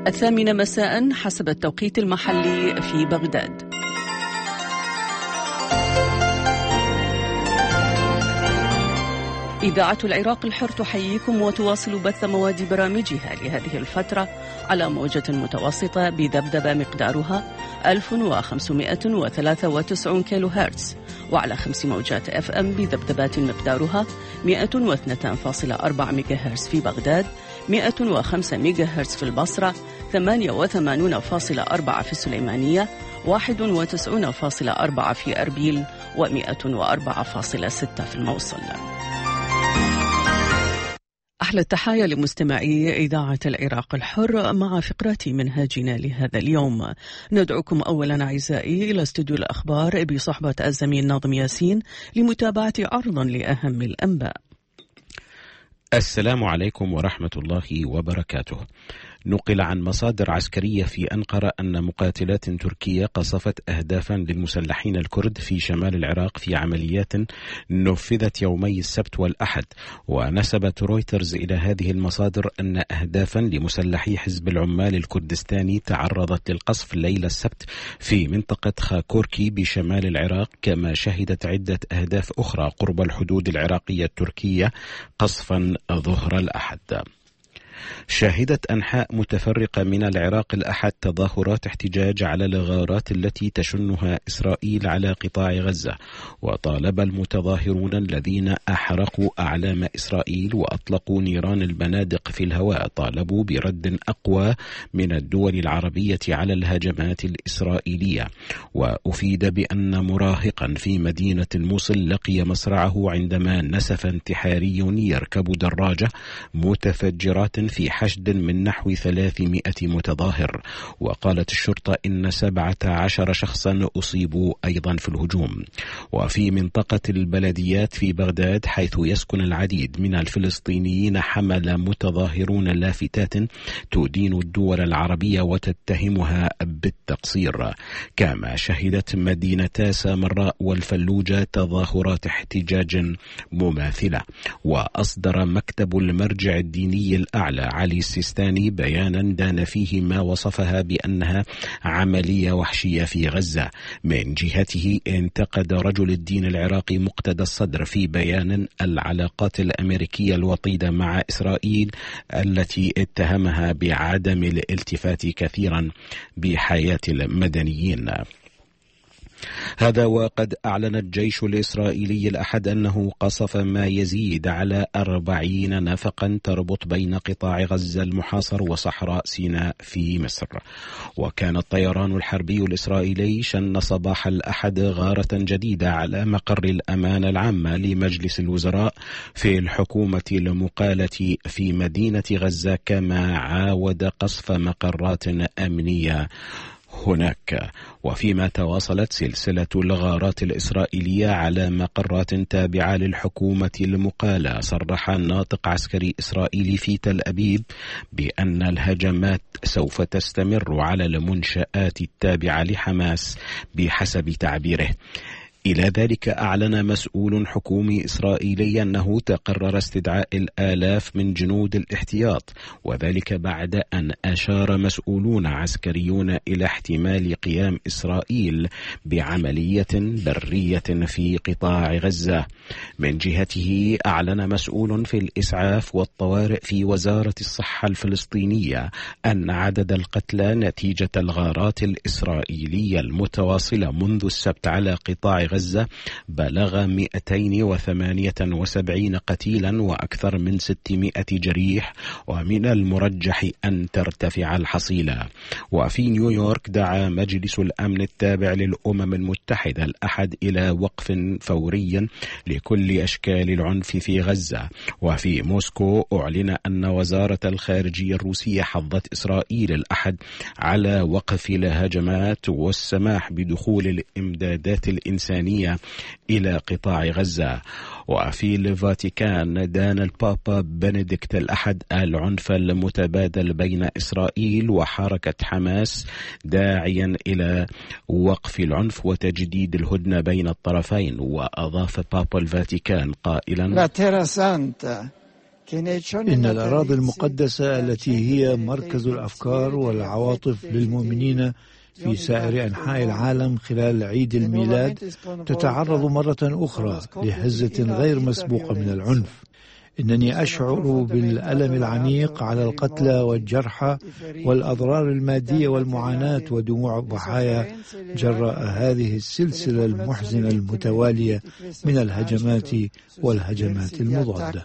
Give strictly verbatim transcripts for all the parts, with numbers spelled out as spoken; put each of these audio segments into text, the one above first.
الثامنة مساء حسب التوقيت المحلي في بغداد. إذاعة العراق الحر تحييكم وتواصل بث مواد برامجها لهذه الفترة على موجة متوسطة بذبذبة مقدارها ألف وخمسمائة وثلاثة وتسعين كيلو هرتز، وعلى خمس موجات اف ام بذبذبات مقدارها مئة واثنين فاصلة أربعة ميجا هرتز في بغداد، مئة وخمسة ميجا هرتز في البصرة، ثمانية وثمانين فاصلة أربعة في السليمانية، واحد وتسعين فاصلة أربعة في أربيل، ومئة وأربعة فاصلة ستة في الموصل. أحلى التحايا لمستمعي إذاعة العراق الحر مع فقرات منهاجنا لهذا اليوم. ندعوكم أولا أعزائي إلى استوديو الأخبار بصحبة الزميل ناظم ياسين لمتابعة عرض لأهم الأنباء. السلام عليكم ورحمة الله وبركاته. نقل عن مصادر عسكرية في أنقرة أن مقاتلات تركية قصفت أهدافا للمسلحين الكرد في شمال العراق في عمليات نفذت يومي السبت والأحد. ونسبت رويترز إلى هذه المصادر أن أهدافا لمسلحي حزب العمال الكردستاني تعرضت للقصف ليلة السبت في منطقة خاكوركي بشمال العراق، كما شهدت عدة أهداف أخرى قرب الحدود العراقية التركية قصفا ظهر الأحد. شهدت أنحاء متفرقة من العراق الأحد تظاهرات احتجاج على الغارات التي تشنها إسرائيل على قطاع غزة، وطالب المتظاهرون الذين أحرقوا أعلام إسرائيل وأطلقوا نيران البنادق في الهواء طالبوا برد أقوى من الدول العربية على الهجمات الإسرائيلية. وأفيد بأن مراهقا في مدينة الموصل لقي مصرعه عندما نسف انتحاري يركب دراجة متفجرات في حشد من نحو ثلاثمائة متظاهر. وقالت الشرطة إن سبعة عشر شخصا أصيبوا أيضا في الهجوم. وفي منطقة البلديات في بغداد حيث يسكن العديد من الفلسطينيين حمل متظاهرون لافتات تدين الدول العربية وتتهمها بالتقصير. كما شهدت مدينتا سامراء والفلوجة تظاهرات احتجاج مماثلة. وأصدر مكتب المرجع الديني الأعلى علي السيستاني بيانا دان فيه ما وصفها بأنها عملية وحشية في غزة. من جهته انتقد رجل الدين العراقي مقتدى الصدر في بيان العلاقات الأمريكية الوطيدة مع إسرائيل التي اتهمها بعدم الالتفات كثيرا بحياة المدنيين. هذا وقد أعلن الجيش الإسرائيلي الأحد أنه قصف ما يزيد على أربعين نفقا تربط بين قطاع غزة المحاصر وصحراء سيناء في مصر. وكان الطيران الحربي الإسرائيلي شن صباح الأحد غارة جديدة على مقر الأمانة العامة لمجلس الوزراء في الحكومة المقالة في مدينة غزة، كما عاود قصف مقرات أمنية هناك. وفيما تواصلت سلسلة الغارات الإسرائيلية على مقرات تابعة للحكومة المقالة، صرح ناطق عسكري إسرائيلي في تل أبيب بأن الهجمات سوف تستمر على المنشآت التابعة لحماس بحسب تعبيره. إلى ذلك أعلن مسؤول حكومي إسرائيلي أنه تقرر استدعاء الآلاف من جنود الاحتياط، وذلك بعد أن أشار مسؤولون عسكريون إلى احتمال قيام إسرائيل بعملية برية في قطاع غزة. من جهته أعلن مسؤول في الإسعاف والطوارئ في وزارة الصحة الفلسطينية أن عدد القتلى نتيجة الغارات الإسرائيلية المتواصلة منذ السبت على قطاع غزة بلغ مئتين وثمانية وسبعين قتيلا وأكثر من ستمائة جريح، ومن المرجح أن ترتفع الحصيلة. وفي نيويورك دعا مجلس الأمن التابع للأمم المتحدة الأحد إلى وقف فوري لكل أشكال العنف في غزة. وفي موسكو أعلن أن وزارة الخارجية الروسية حضت إسرائيل الأحد على وقف الهجمات والسماح بدخول الإمدادات الإنسانية إلى قطاع غزة. وفي الفاتيكان دان البابا بنديكت الأحد العنف المتبادل بين إسرائيل وحركة حماس، داعيا إلى وقف العنف وتجديد الهدنة بين الطرفين. وأضاف بابا الفاتيكان قائلا: La Terra Santa إن الأراضي المقدسة التي هي مركز الأفكار والعواطف للمؤمنين في سائر أنحاء العالم خلال عيد الميلاد تتعرض مرة أخرى لهزة غير مسبوقة من العنف. إنني أشعر بالألم العميق على القتلى والجرحى والأضرار المادية والمعاناة ودموع الضحايا جراء هذه السلسلة المحزنة المتوالية من الهجمات والهجمات المضادة.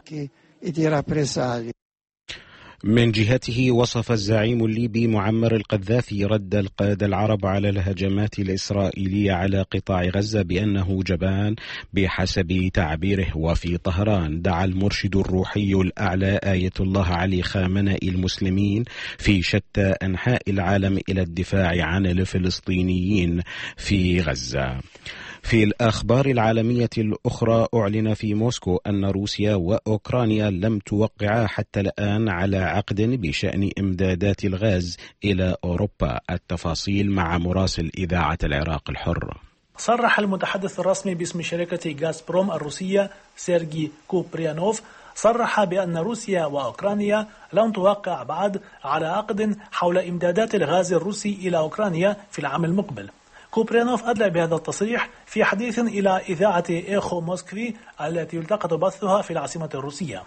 من جهته وصف الزعيم الليبي معمر القذافي رد القادة العرب على الهجمات الإسرائيلية على قطاع غزة بأنه جبان بحسب تعبيره. وفي طهران دعا المرشد الروحي الأعلى آية الله علي خامنئي المسلمين في شتى أنحاء العالم إلى الدفاع عن الفلسطينيين في غزة. في الأخبار العالمية الأخرى أعلن في موسكو أن روسيا وأوكرانيا لم توقعا حتى الآن على عقد بشأن إمدادات الغاز إلى أوروبا. التفاصيل مع مراسل إذاعة العراق الحر. صرح المتحدث الرسمي باسم شركة غازبروم الروسية سيرجي كوبريانوف صرح بأن روسيا وأوكرانيا لن توقع بعد على عقد حول إمدادات الغاز الروسي إلى أوكرانيا في العام المقبل. كوبريانوف أدلى بهذا التصريح في حديث إلى إذاعة إيخو موسكفي التي يلتقط بثها في العاصمة الروسية.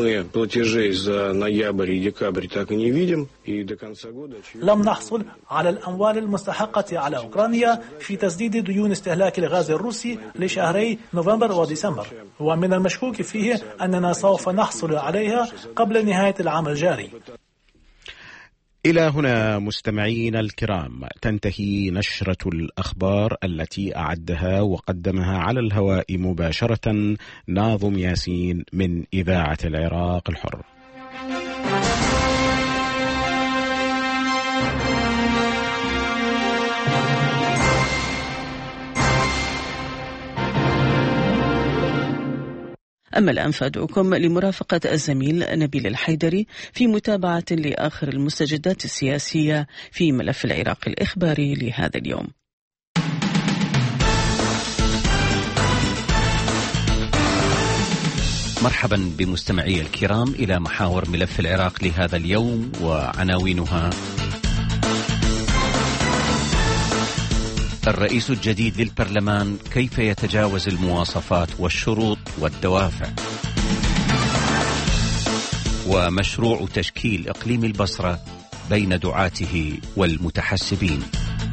لم نحصل على الأموال المستحقة على أوكرانيا في تسديد ديون استهلاك الغاز الروسي لشهري نوفمبر وديسمبر، ومن المشكوك فيه أننا سوف نحصل عليها قبل نهاية العام الجاري. إلى هنا مستمعين الكرام تنتهي نشرة الأخبار التي أعدها وقدمها على الهواء مباشرة ناظم ياسين من إذاعة العراق الحر. أما الآن فأدعوكم لمرافقة الزميل نبيل الحيدري في متابعة لآخر المستجدات السياسية في ملف العراق الإخباري لهذا اليوم. مرحبا بمستمعي الكرام إلى محاور ملف العراق لهذا اليوم وعناوينها: الرئيس الجديد للبرلمان كيف يتجاوز المواصفات والشروط والدوافع، ومشروع تشكيل إقليم البصرة بين دعاته والمتحسبين.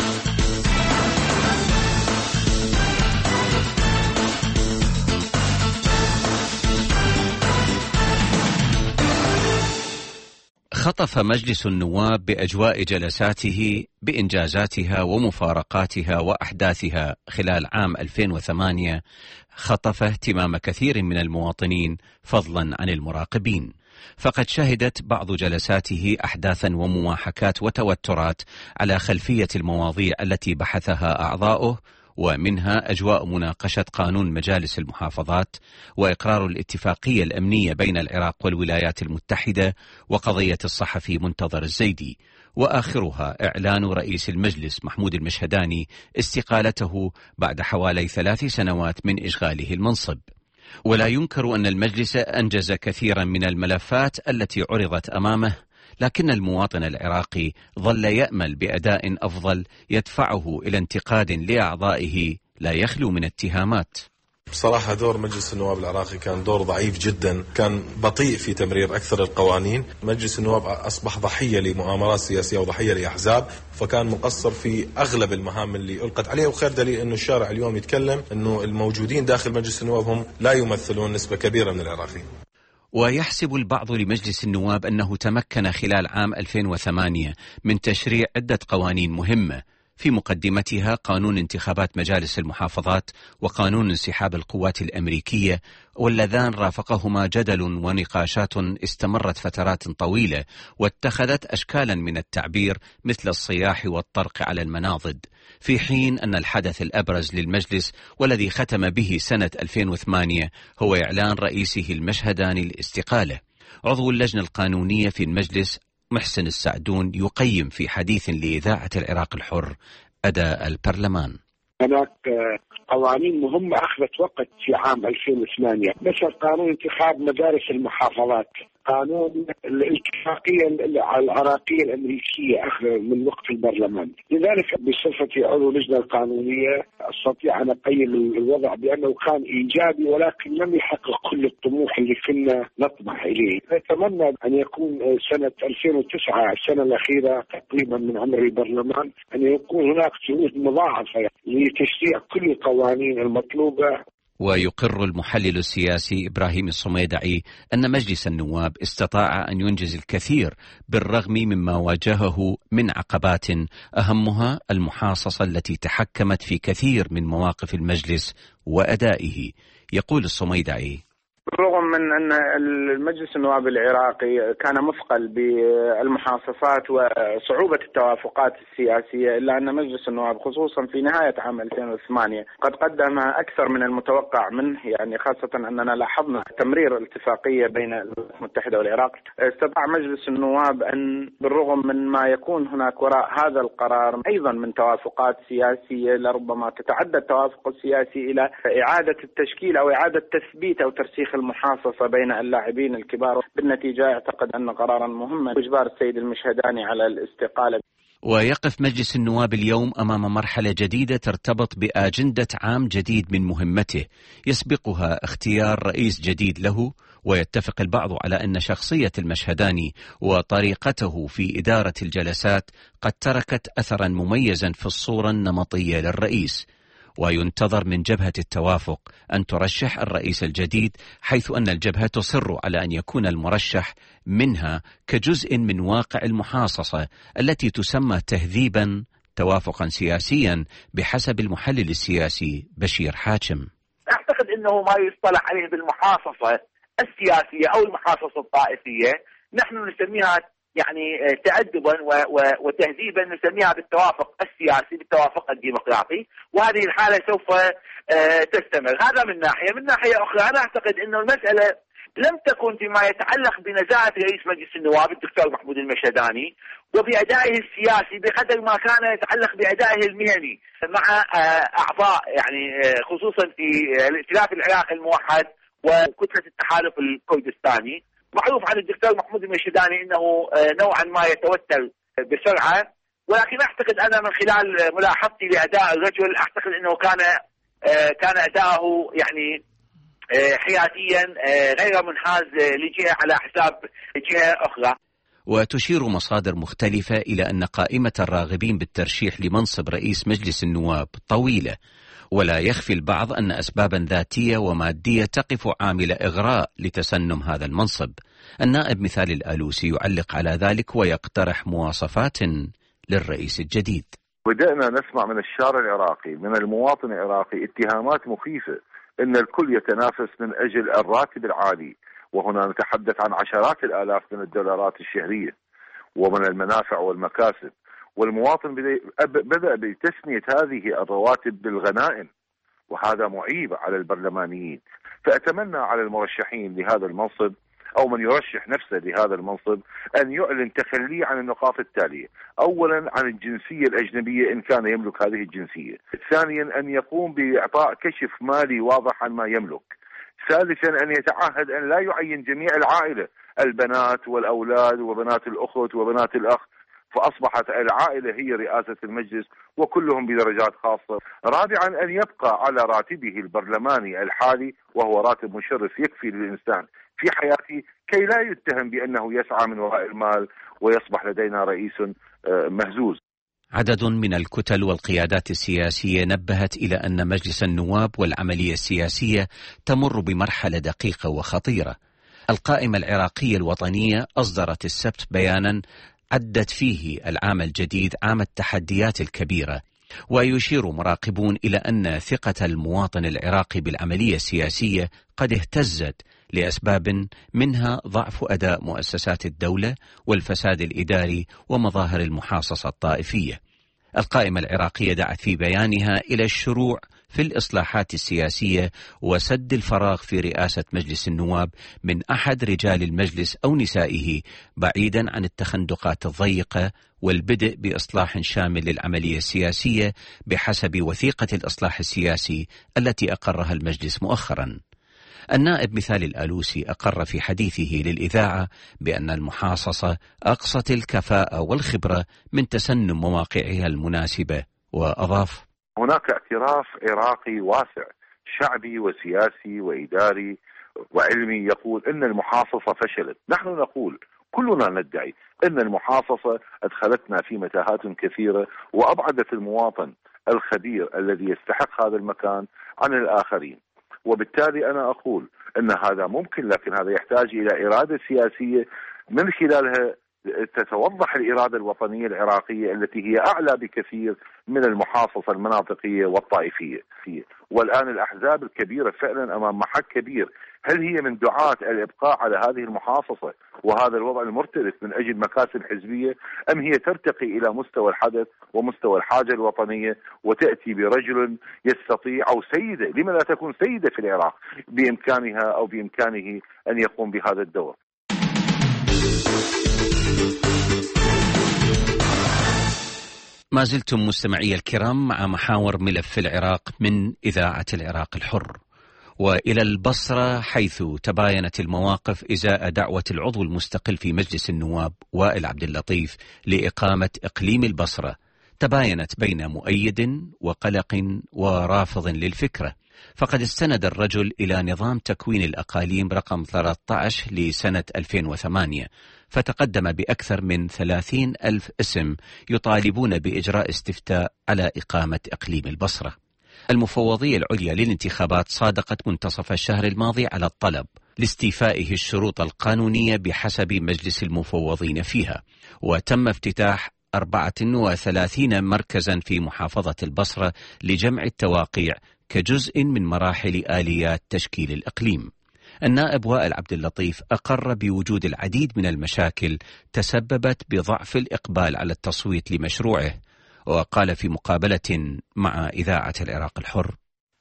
خطف مجلس النواب بأجواء جلساته بإنجازاتها ومفارقاتها وأحداثها خلال عام ألفين وثمانية، خطف اهتمام كثير من المواطنين فضلا عن المراقبين، فقد شهدت بعض جلساته أحداثا ومواحكات وتوترات على خلفية المواضيع التي بحثها أعضاؤه، ومنها أجواء مناقشة قانون مجالس المحافظات، وإقرار الاتفاقية الأمنية بين العراق والولايات المتحدة، وقضية الصحفي منتظر الزيدي، وآخرها إعلان رئيس المجلس محمود المشهداني استقالته بعد حوالي ثلاث سنوات من إشغاله المنصب. ولا ينكر أن المجلس أنجز كثيرا من الملفات التي عرضت أمامه، لكن المواطن العراقي ظل يأمل بأداء أفضل يدفعه إلى انتقاد لأعضائه لا يخلو من اتهامات. بصراحة دور مجلس النواب العراقي كان دور ضعيف جدا، كان بطيء في تمرير أكثر القوانين. مجلس النواب أصبح ضحية لمؤامرات سياسية وضحية لأحزاب، فكان مقصر في أغلب المهام اللي ألقت عليه. وخير دليل أنه الشارع اليوم يتكلم أنه الموجودين داخل مجلس النواب هم لا يمثلون نسبة كبيرة من العراقيين. ويحسب البعض لمجلس النواب أنه تمكن خلال عام ألفين وثمانية من تشريع عدة قوانين مهمة، في مقدمتها قانون انتخابات مجالس المحافظات وقانون انسحاب القوات الأمريكية، واللذان رافقهما جدل ونقاشات استمرت فترات طويلة واتخذت أشكالا من التعبير مثل الصياح والطرق على المناضد، في حين أن الحدث الأبرز للمجلس والذي ختم به سنة ألفين وثمانية هو إعلان رئيسه المشهداني الاستقالة. عضو اللجنة القانونية في المجلس محسن السعدون يقيم في حديث لإذاعة العراق الحر أداء البرلمان. هناك قوانين مهمة أخذت وقت في عام ألفين وثمانية، مثل قانون انتخاب مدارس المحافظات، قانون الاتفاقية العراقية الأمريكية أخذ من وقت البرلمان. لذلك بصفتي عضو اللجنة القانونية أستطيع أن أقيم الوضع بأنه كان إيجابي، ولكن لم يحقق كل الطموح اللي كنا نطمح إليه. نتمنى أن يكون سنة ألفين وتسعة السنة الأخيرة تقريبا من عمر البرلمان أن يكون هناك جهود مضاعفة لتشريع كل القوانين المطلوبة. ويقر المحلل السياسي إبراهيم الصميدعي أن مجلس النواب استطاع أن ينجز الكثير بالرغم مما واجهه من عقبات، أهمها المحاصصة التي تحكمت في كثير من مواقف المجلس وأدائه. يقول الصميدعي: بالرغم من أن المجلس النواب العراقي كان مثقل بالمحاصصات وصعوبة التوافقات السياسية، إلا أن مجلس النواب خصوصا في نهاية عام ألفين وثمانية قد قدم أكثر من المتوقع منه، يعني خاصة أننا لاحظنا تمرير الاتفاقية بين الولايات المتحدة والعراق. استطاع مجلس النواب أن بالرغم من ما يكون هناك وراء هذا القرار أيضا من توافقات سياسية لربما تتعدى التوافق السياسي إلى إعادة التشكيل أو إعادة تثبيت أو ترسيخ المحاصصة بين اللاعبين الكبار. بالنتيجة اعتقد أن قرارا مهما إجبار السيد المشهداني على الاستقالة. ويقف مجلس النواب اليوم أمام مرحلة جديدة ترتبط بأجندة عام جديد من مهمته يسبقها اختيار رئيس جديد له، ويتفق البعض على أن شخصية المشهداني وطريقته في إدارة الجلسات قد تركت أثرا مميزا في الصورة النمطية للرئيس، وينتظر من جبهة التوافق أن ترشح الرئيس الجديد، حيث أن الجبهة تصر على أن يكون المرشح منها كجزء من واقع المحاصصة التي تسمى تهذيبا توافقا سياسيا بحسب المحلل السياسي بشير حاتم. أعتقد أنه ما يصطلح عليه بالمحاصصة السياسية أو المحاصصة الطائفية نحن نسميها يعني تأدبا وتهذيبا نسميها بالتوافق السياسي، بالتوافق الديمقراطي، وهذه الحالة سوف تستمر. هذا من ناحية. من ناحية أخرى أنا أعتقد أنه المسألة لم تكن فيما يتعلق بنزاهة رئيس مجلس النواب الدكتور محمود المشهداني وبأدائه السياسي بقدر ما كان يتعلق بأدائه المهني مع أعضاء، يعني خصوصا في الائتلاف العراقي الموحد وكتلة التحالف الكردستاني. معروف عن الدكتور محمود المشهداني أنه نوعا ما يتوتر بسرعة، ولكن أعتقد أنا من خلال ملاحظتي لأداء الرجل أعتقد أنه كان كان أداؤه يعني حياديا غير منحاز لجهة على حساب جهة أخرى. وتشير مصادر مختلفة إلى أن قائمة الراغبين بالترشيح لمنصب رئيس مجلس النواب طويلة، ولا يخفي البعض أن أسبابا ذاتية ومادية تقف عامل إغراء لتسنم هذا المنصب. النائب مثال الآلوسي يعلق على ذلك ويقترح مواصفات للرئيس الجديد. بدأنا نسمع من الشارع العراقي، من المواطن العراقي، اتهامات مخيفة أن الكل يتنافس من أجل الراتب العالي، وهنا نتحدث عن عشرات الآلاف من الدولارات الشهرية ومن المنافع والمكاسب، والمواطن بدأ بتسمية هذه الرواتب بالغنائم، وهذا معيب على البرلمانيين. فأتمنى على المرشحين لهذا المنصب أو من يرشح نفسه لهذا المنصب أن يعلن تخليه عن النقاط التالية: أولا عن الجنسية الأجنبية إن كان يملك هذه الجنسية، ثانيا أن يقوم بإعطاء كشف مالي واضح عن ما يملك، ثالثا أن يتعهد أن لا يعين جميع العائلة، البنات والأولاد وبنات الأخت وبنات الأخ، فأصبحت العائلة هي رئاسة المجلس وكلهم بدرجات خاصة. رابعا أن يبقى على راتبه البرلماني الحالي وهو راتب مشرف يكفي للإنسان في حياته كي لا يتهم بأنه يسعى من وراء المال ويصبح لدينا رئيس مهزوز. عدد من الكتل والقيادات السياسية نبهت إلى أن مجلس النواب والعملية السياسية تمر بمرحلة دقيقة وخطيرة. القائمة العراقية الوطنية أصدرت السبت بيانا عدت فيه العام الجديد عام التحديات الكبيرة، ويشير مراقبون إلى أن ثقة المواطن العراقي بالعملية السياسية قد اهتزت لأسباب منها ضعف أداء مؤسسات الدولة والفساد الإداري ومظاهر المحاصصة الطائفية. القائمة العراقية دعت في بيانها إلى الشروع في الإصلاحات السياسية وسد الفراغ في رئاسة مجلس النواب من أحد رجال المجلس أو نسائه، بعيدا عن التخندقات الضيقة، والبدء بإصلاح شامل للعملية السياسية بحسب وثيقة الإصلاح السياسي التي أقرها المجلس مؤخرا. النائب مثال الآلوسي أقر في حديثه للإذاعة بأن المحاصصة أقصت الكفاءة والخبرة من تسنم مواقعها المناسبة، وأضاف: هناك اعتراف عراقي واسع شعبي وسياسي وإداري وعلمي يقول أن المحاصصة فشلت. نحن نقول، كلنا ندعي أن المحاصصة أدخلتنا في متاهات كثيرة وأبعدت المواطن الخبير الذي يستحق هذا المكان عن الآخرين، وبالتالي أنا أقول أن هذا ممكن، لكن هذا يحتاج إلى إرادة سياسية من خلالها تتوضح الإرادة الوطنية العراقية التي هي أعلى بكثير من المحاصصة المناطقية والطائفية. والآن الأحزاب الكبيرة فعلا أمام محك كبير، هل هي من دعاة الإبقاء على هذه المحاصصة وهذا الوضع المرتبط من أجل مكاسب حزبية، أم هي ترتقي إلى مستوى الحدث ومستوى الحاجة الوطنية وتأتي برجل يستطيع أو سيدة، لما لا تكون سيدة في العراق بإمكانها أو بإمكانه أن يقوم بهذا الدور. ما زلتم مستمعي الكرام مع محاور ملف العراق من إذاعة العراق الحر. وإلى البصرة، حيث تباينت المواقف إزاء دعوة العضو المستقل في مجلس النواب وائل عبد اللطيف لإقامة إقليم البصرة، تباينت بين مؤيد وقلق ورافض للفكرة. فقد استند الرجل إلى نظام تكوين الأقاليم رقم ثلاثة عشر لسنة ألفين وثمانية، فتقدم بأكثر من ثلاثين ألف اسم يطالبون بإجراء استفتاء على إقامة إقليم البصرة. المفوضية العليا للانتخابات صادقت منتصف الشهر الماضي على الطلب لاستيفائه الشروط القانونية بحسب مجلس المفوضين فيها، وتم افتتاح أربعة وثلاثين مركزا في محافظة البصرة لجمع التواقيع كجزء من مراحل آليات تشكيل الإقليم. النائب وائل عبد اللطيف أقر بوجود العديد من المشاكل تسببت بضعف الإقبال على التصويت لمشروعه، وقال في مقابلة مع إذاعة العراق الحر: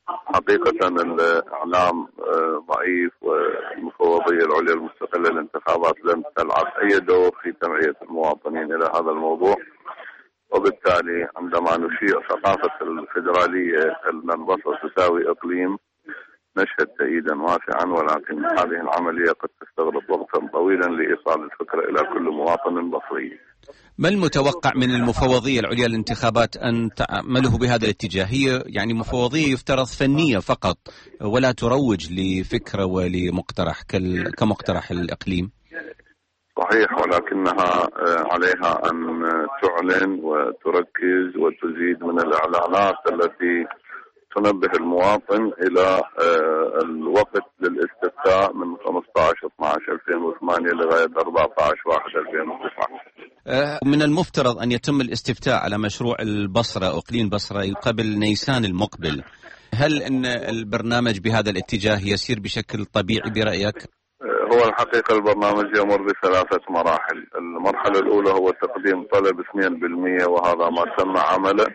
حقيقة الإعلام ضعيف، والمفوضية العليا المستقلة للانتخابات لم تلعب أي دور في توعية المواطنين إلى هذا الموضوع، وبالتالي عندما نشيع ثقافة الفيدرالية أن البصرة تساوي إقليم نشهد تأييدا واسعا، ولكن هذه العملية قد تستغرق وقتا طويلا لإيصال الفكرة إلى كل مواطن بصري. ما المتوقع من المفوضية العليا للانتخابات أن تعمله بهذا الاتجاه؟ هي يعني مفوضية يفترض فنية فقط ولا تروج لفكرة ولمقترح كمقترح الإقليم. صحيح، ولكنها عليها أن تعلن وتركز وتزيد من الإعلانات التي تنبه المواطن إلى الوقت للاستفتاء من خمسة عشر اثنا عشر ألفين وثمانية لغاية أربعة عشر واحد ألفين وتسعة. من المفترض أن يتم الاستفتاء على مشروع البصرة أقليم البصرة قبل نيسان المقبل. هل أن البرنامج بهذا الاتجاه يسير بشكل طبيعي برأيك؟ هو الحقيقة البرنامج يمر بثلاثة مراحل. المرحلة الأولى هو تقديم طلب اثنين بالمئة وهذا ما تم عمله،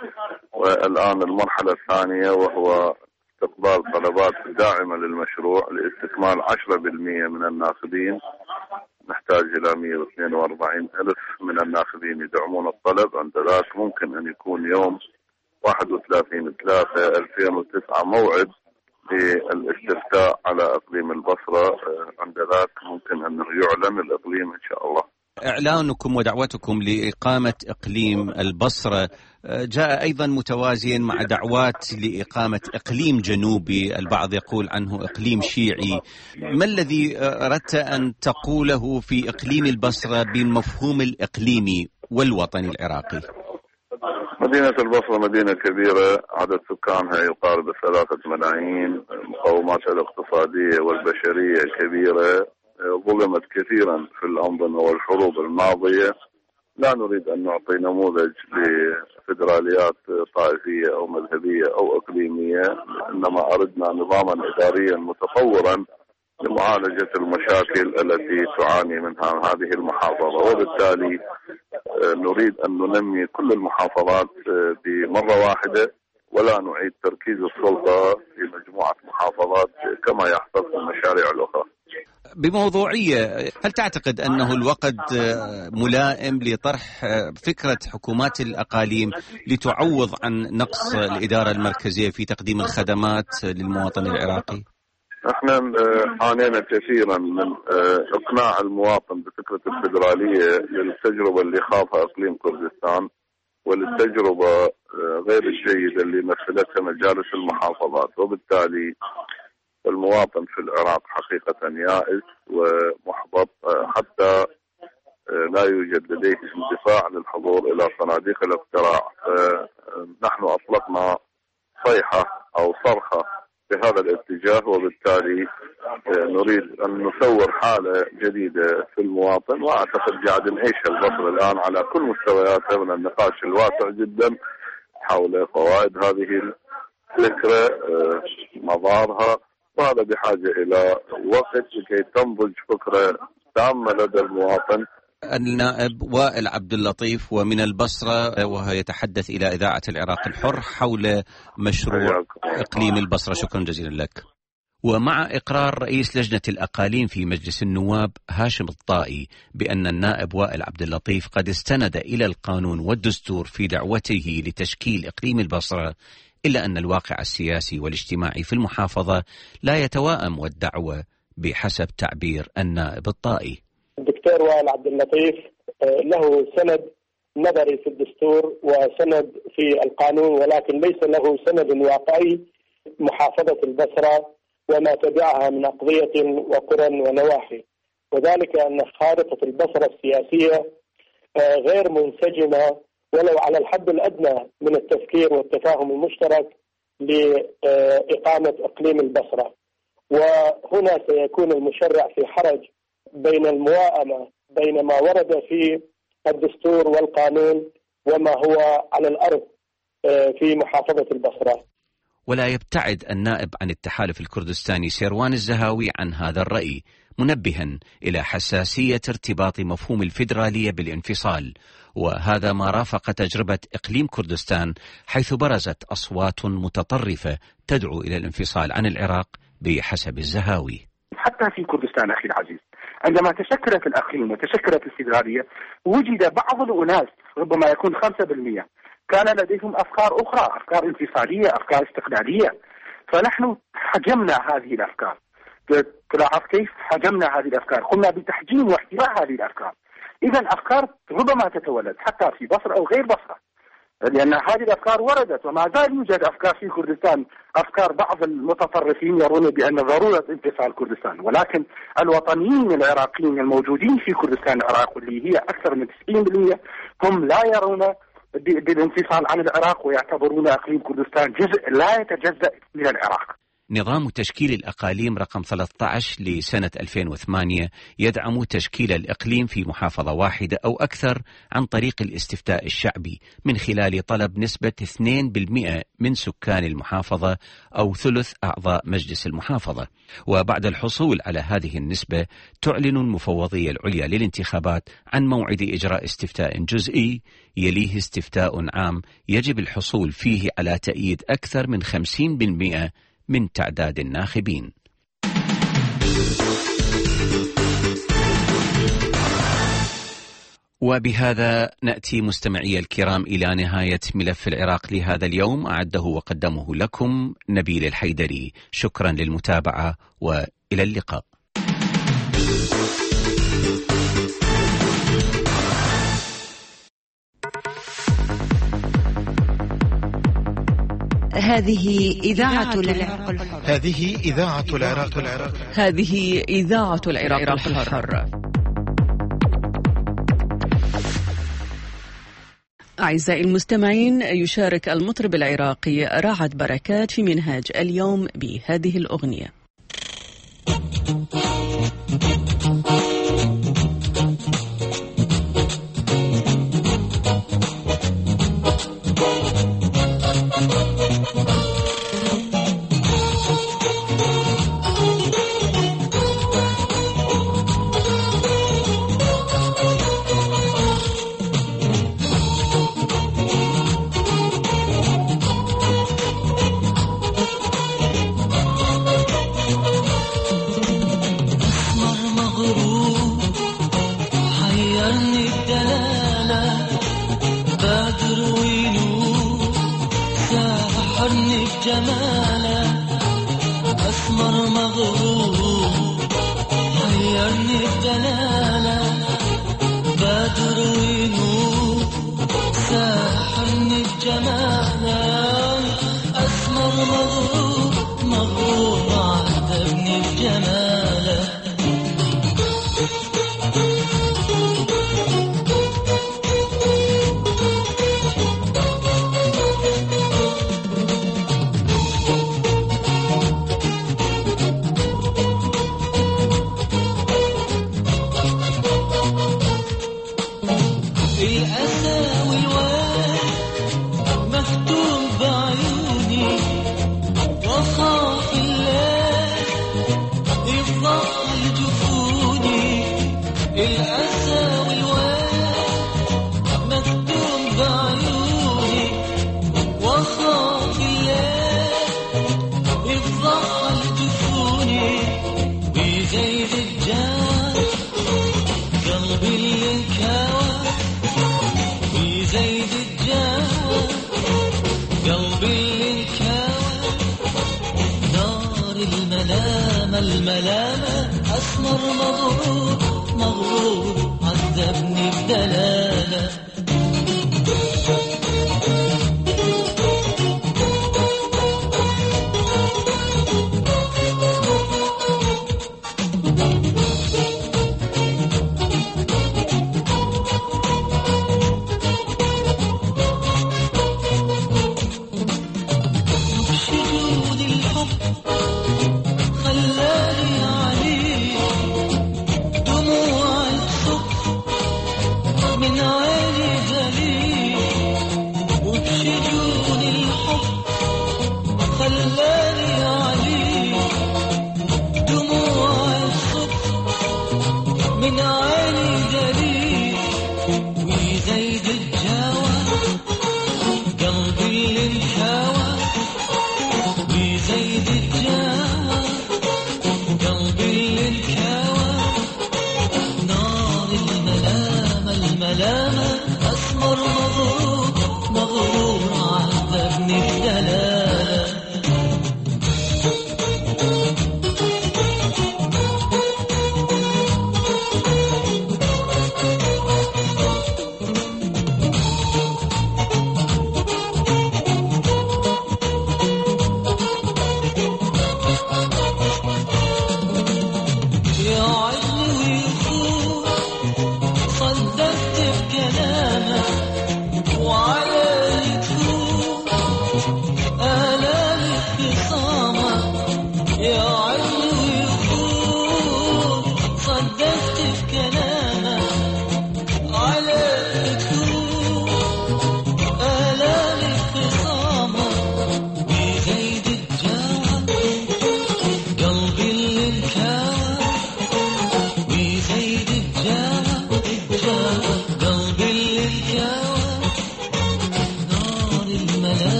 والآن المرحلة الثانية وهو استقبال طلبات داعمة للمشروع لاستكمال عشرة بالمئة من الناخبين. نحتاج إلى مئة واثنين وأربعين ألف من الناخبين يدعمون الطلب. عند ذلك ممكن أن يكون يوم واحد وثلاثين ثلاثة ألفين وتسعة موعد للاستفتاء على إقليم البصرة. عند ذلك ممكن أنه يعلن الإقليم إن شاء الله. إعلانكم ودعوتكم لإقامة إقليم البصرة جاء أيضا متوازيا مع دعوات لإقامة إقليم جنوبي، البعض يقول عنه إقليم شيعي. ما الذي أردت أن تقوله في إقليم البصرة بالمفهوم الإقليمي والوطني العراقي؟ مدينة البصرة مدينة كبيرة، عدد سكانها يقارب ثلاثة ملايين، مقوماتها الاقتصادية والبشرية كبيرة، ظلمت كثيرا في الأنظمة والحروب الماضية. لا نريد أن نعطي نموذج لفيدراليات طائفية أو مذهبية أو إقليمية، إنما أردنا نظاما إداريا متطورا لمعالجة المشاكل التي تعاني منها هذه المحافظة، وبالتالي نريد أن ننمي كل المحافظات بمرة واحدة ولا نعيد تركيز السلطة في مجموعة محافظات كما يحدث في المشاريع الأخرى. بموضوعية، هل تعتقد أنه الوقت ملائم لطرح فكرة حكومات الأقاليم لتعوض عن نقص الإدارة المركزية في تقديم الخدمات للمواطن العراقي؟ احنا عانينا كثيرا من اقناع المواطن بفكرة الفيدرالية للتجربة اللي خاضها اقليم كردستان وللتجربة غير الجيدة اللي مثلتها مجالس المحافظات، وبالتالي المواطن في العراق حقيقة يائس ومحبط حتى لا يوجد لديه اندفاع للحضور إلى صناديق الاقتراع. نحن أطلقنا صيحة أو صرخة بهذا الاتجاه، وبالتالي نريد أن نصور حالة جديدة في المواطن، وأعتقد قاعد نعيش البصرة الآن على كل مستوياتها من النقاش الواسع جدا حول فوائد هذه الفكرة مضارها، وهذا بحاجة إلى وقت لكي تنضج فكرة تامة لدى المواطن. النائب وائل عبد اللطيف ومن البصرة، وهو يتحدث إلى إذاعة العراق الحر حول مشروع إقليم البصرة. شكرا جزيلا لك. ومع إقرار رئيس لجنة الأقاليم في مجلس النواب هاشم الطائي بأن النائب وائل عبد اللطيف قد استند إلى القانون والدستور في دعوته لتشكيل إقليم البصرة، إلا أن الواقع السياسي والاجتماعي في المحافظة لا يتوائم والدعوة بحسب تعبير النائب الطائي. الدكتور وائل عبد اللطيف له سند نظري في الدستور وسند في القانون، ولكن ليس له سند واقعي. محافظة البصرة وما تبعها من أقضية وقرى ونواحي، وذلك أن خارطة البصرة السياسية غير منسجمة ولو على الحد الأدنى من التفكير والتفاهم المشترك لإقامة إقليم البصرة. وهنا سيكون المشرع في حرج بين المواءمة بين ما ورد في الدستور والقانون وما هو على الأرض في محافظة البصرة. ولا يبتعد النائب عن التحالف الكردستاني سيروان الزهاوي عن هذا الرأي، منبها إلى حساسية ارتباط مفهوم الفيدرالية بالانفصال، وهذا ما رافق تجربة إقليم كردستان حيث برزت أصوات متطرفة تدعو إلى الانفصال عن العراق بحسب الزهاوي. حتى في كردستان أخي العزيز عندما تشكلت الأقليم وتشكلت الفيدرالية وجد بعض الأناس ربما يكون خمسة بالمئة كان لديهم أفكار أخرى، أفكار انفصالية، أفكار استقلالية، فنحن حجمنا هذه الأفكار. تلاحظ كيف حجمنا هذه الأفكار، قمنا بتحجيم واحتواء هذه الأفكار. إذا أفكار ربما تتولد حتى في بصرة أو غير بصرة، لأن هذه الأفكار وردت وما زال يوجد أفكار في كردستان. أفكار بعض المتطرفين يرون بأن ضرورة انفصال كردستان، ولكن الوطنيين العراقيين الموجودين في كردستان العراق واللي هي أكثر من تسعين بالمئة هم لا يرون بالانفصال عن العراق ويعتبرون إقليم كردستان جزء لا يتجزأ من العراق. نظام تشكيل الأقاليم رقم ثلاثة عشر لسنة ألفين وثمانية يدعم تشكيل الإقليم في محافظة واحدة أو أكثر عن طريق الاستفتاء الشعبي من خلال طلب نسبة اثنين بالمئة من سكان المحافظة أو ثلث أعضاء مجلس المحافظة. وبعد الحصول على هذه النسبة تعلن المفوضية العليا للانتخابات عن موعد إجراء استفتاء جزئي يليه استفتاء عام يجب الحصول فيه على تأييد أكثر من خمسين بالمئة من تعداد الناخبين. وبهذا نأتي مستمعي الكرام إلى نهاية ملف العراق لهذا اليوم، أعده وقدمه لكم نبيل الحيدري. شكرا للمتابعة وإلى اللقاء. هذه إذاعة العراق الحر. هذه إذاعة العراق الحر. هذه إذاعة العراق الحر. أعزائي المستمعين، يشارك المطرب العراقي رعد بركات في منهاج اليوم بهذه الأغنية. حيرني الدلالة بدر ونور ساحرني بجماله أسمر مغرور حيرني الدلالة بدر ونور ساحرني بجماله أسمر مغرور مغرور عذبني بجماله الملامة أسمر مغرور مغرور عذبني بدلالة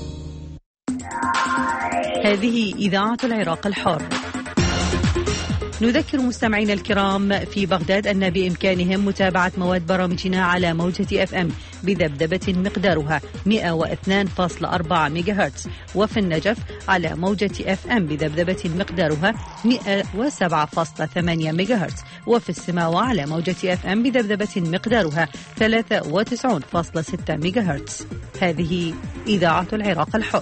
هذه إذاعة العراق الحر. نذكر مستمعينا الكرام في بغداد أن بإمكانهم متابعة مواد برامجنا على موجة اف ام بذبذبة مقدارها مئة واثنين فاصلة أربعة ميجا هرتز، وفي النجف على موجة اف ام بذبذبة مقدارها مئة وسبعة فاصلة ثمانية ميجا هرتز، وفي السماوة على موجة اف ام بذبذبة مقدارها ثلاثة وتسعين فاصلة ستة ميجا هرتز. هذه إذاعة العراق الحر.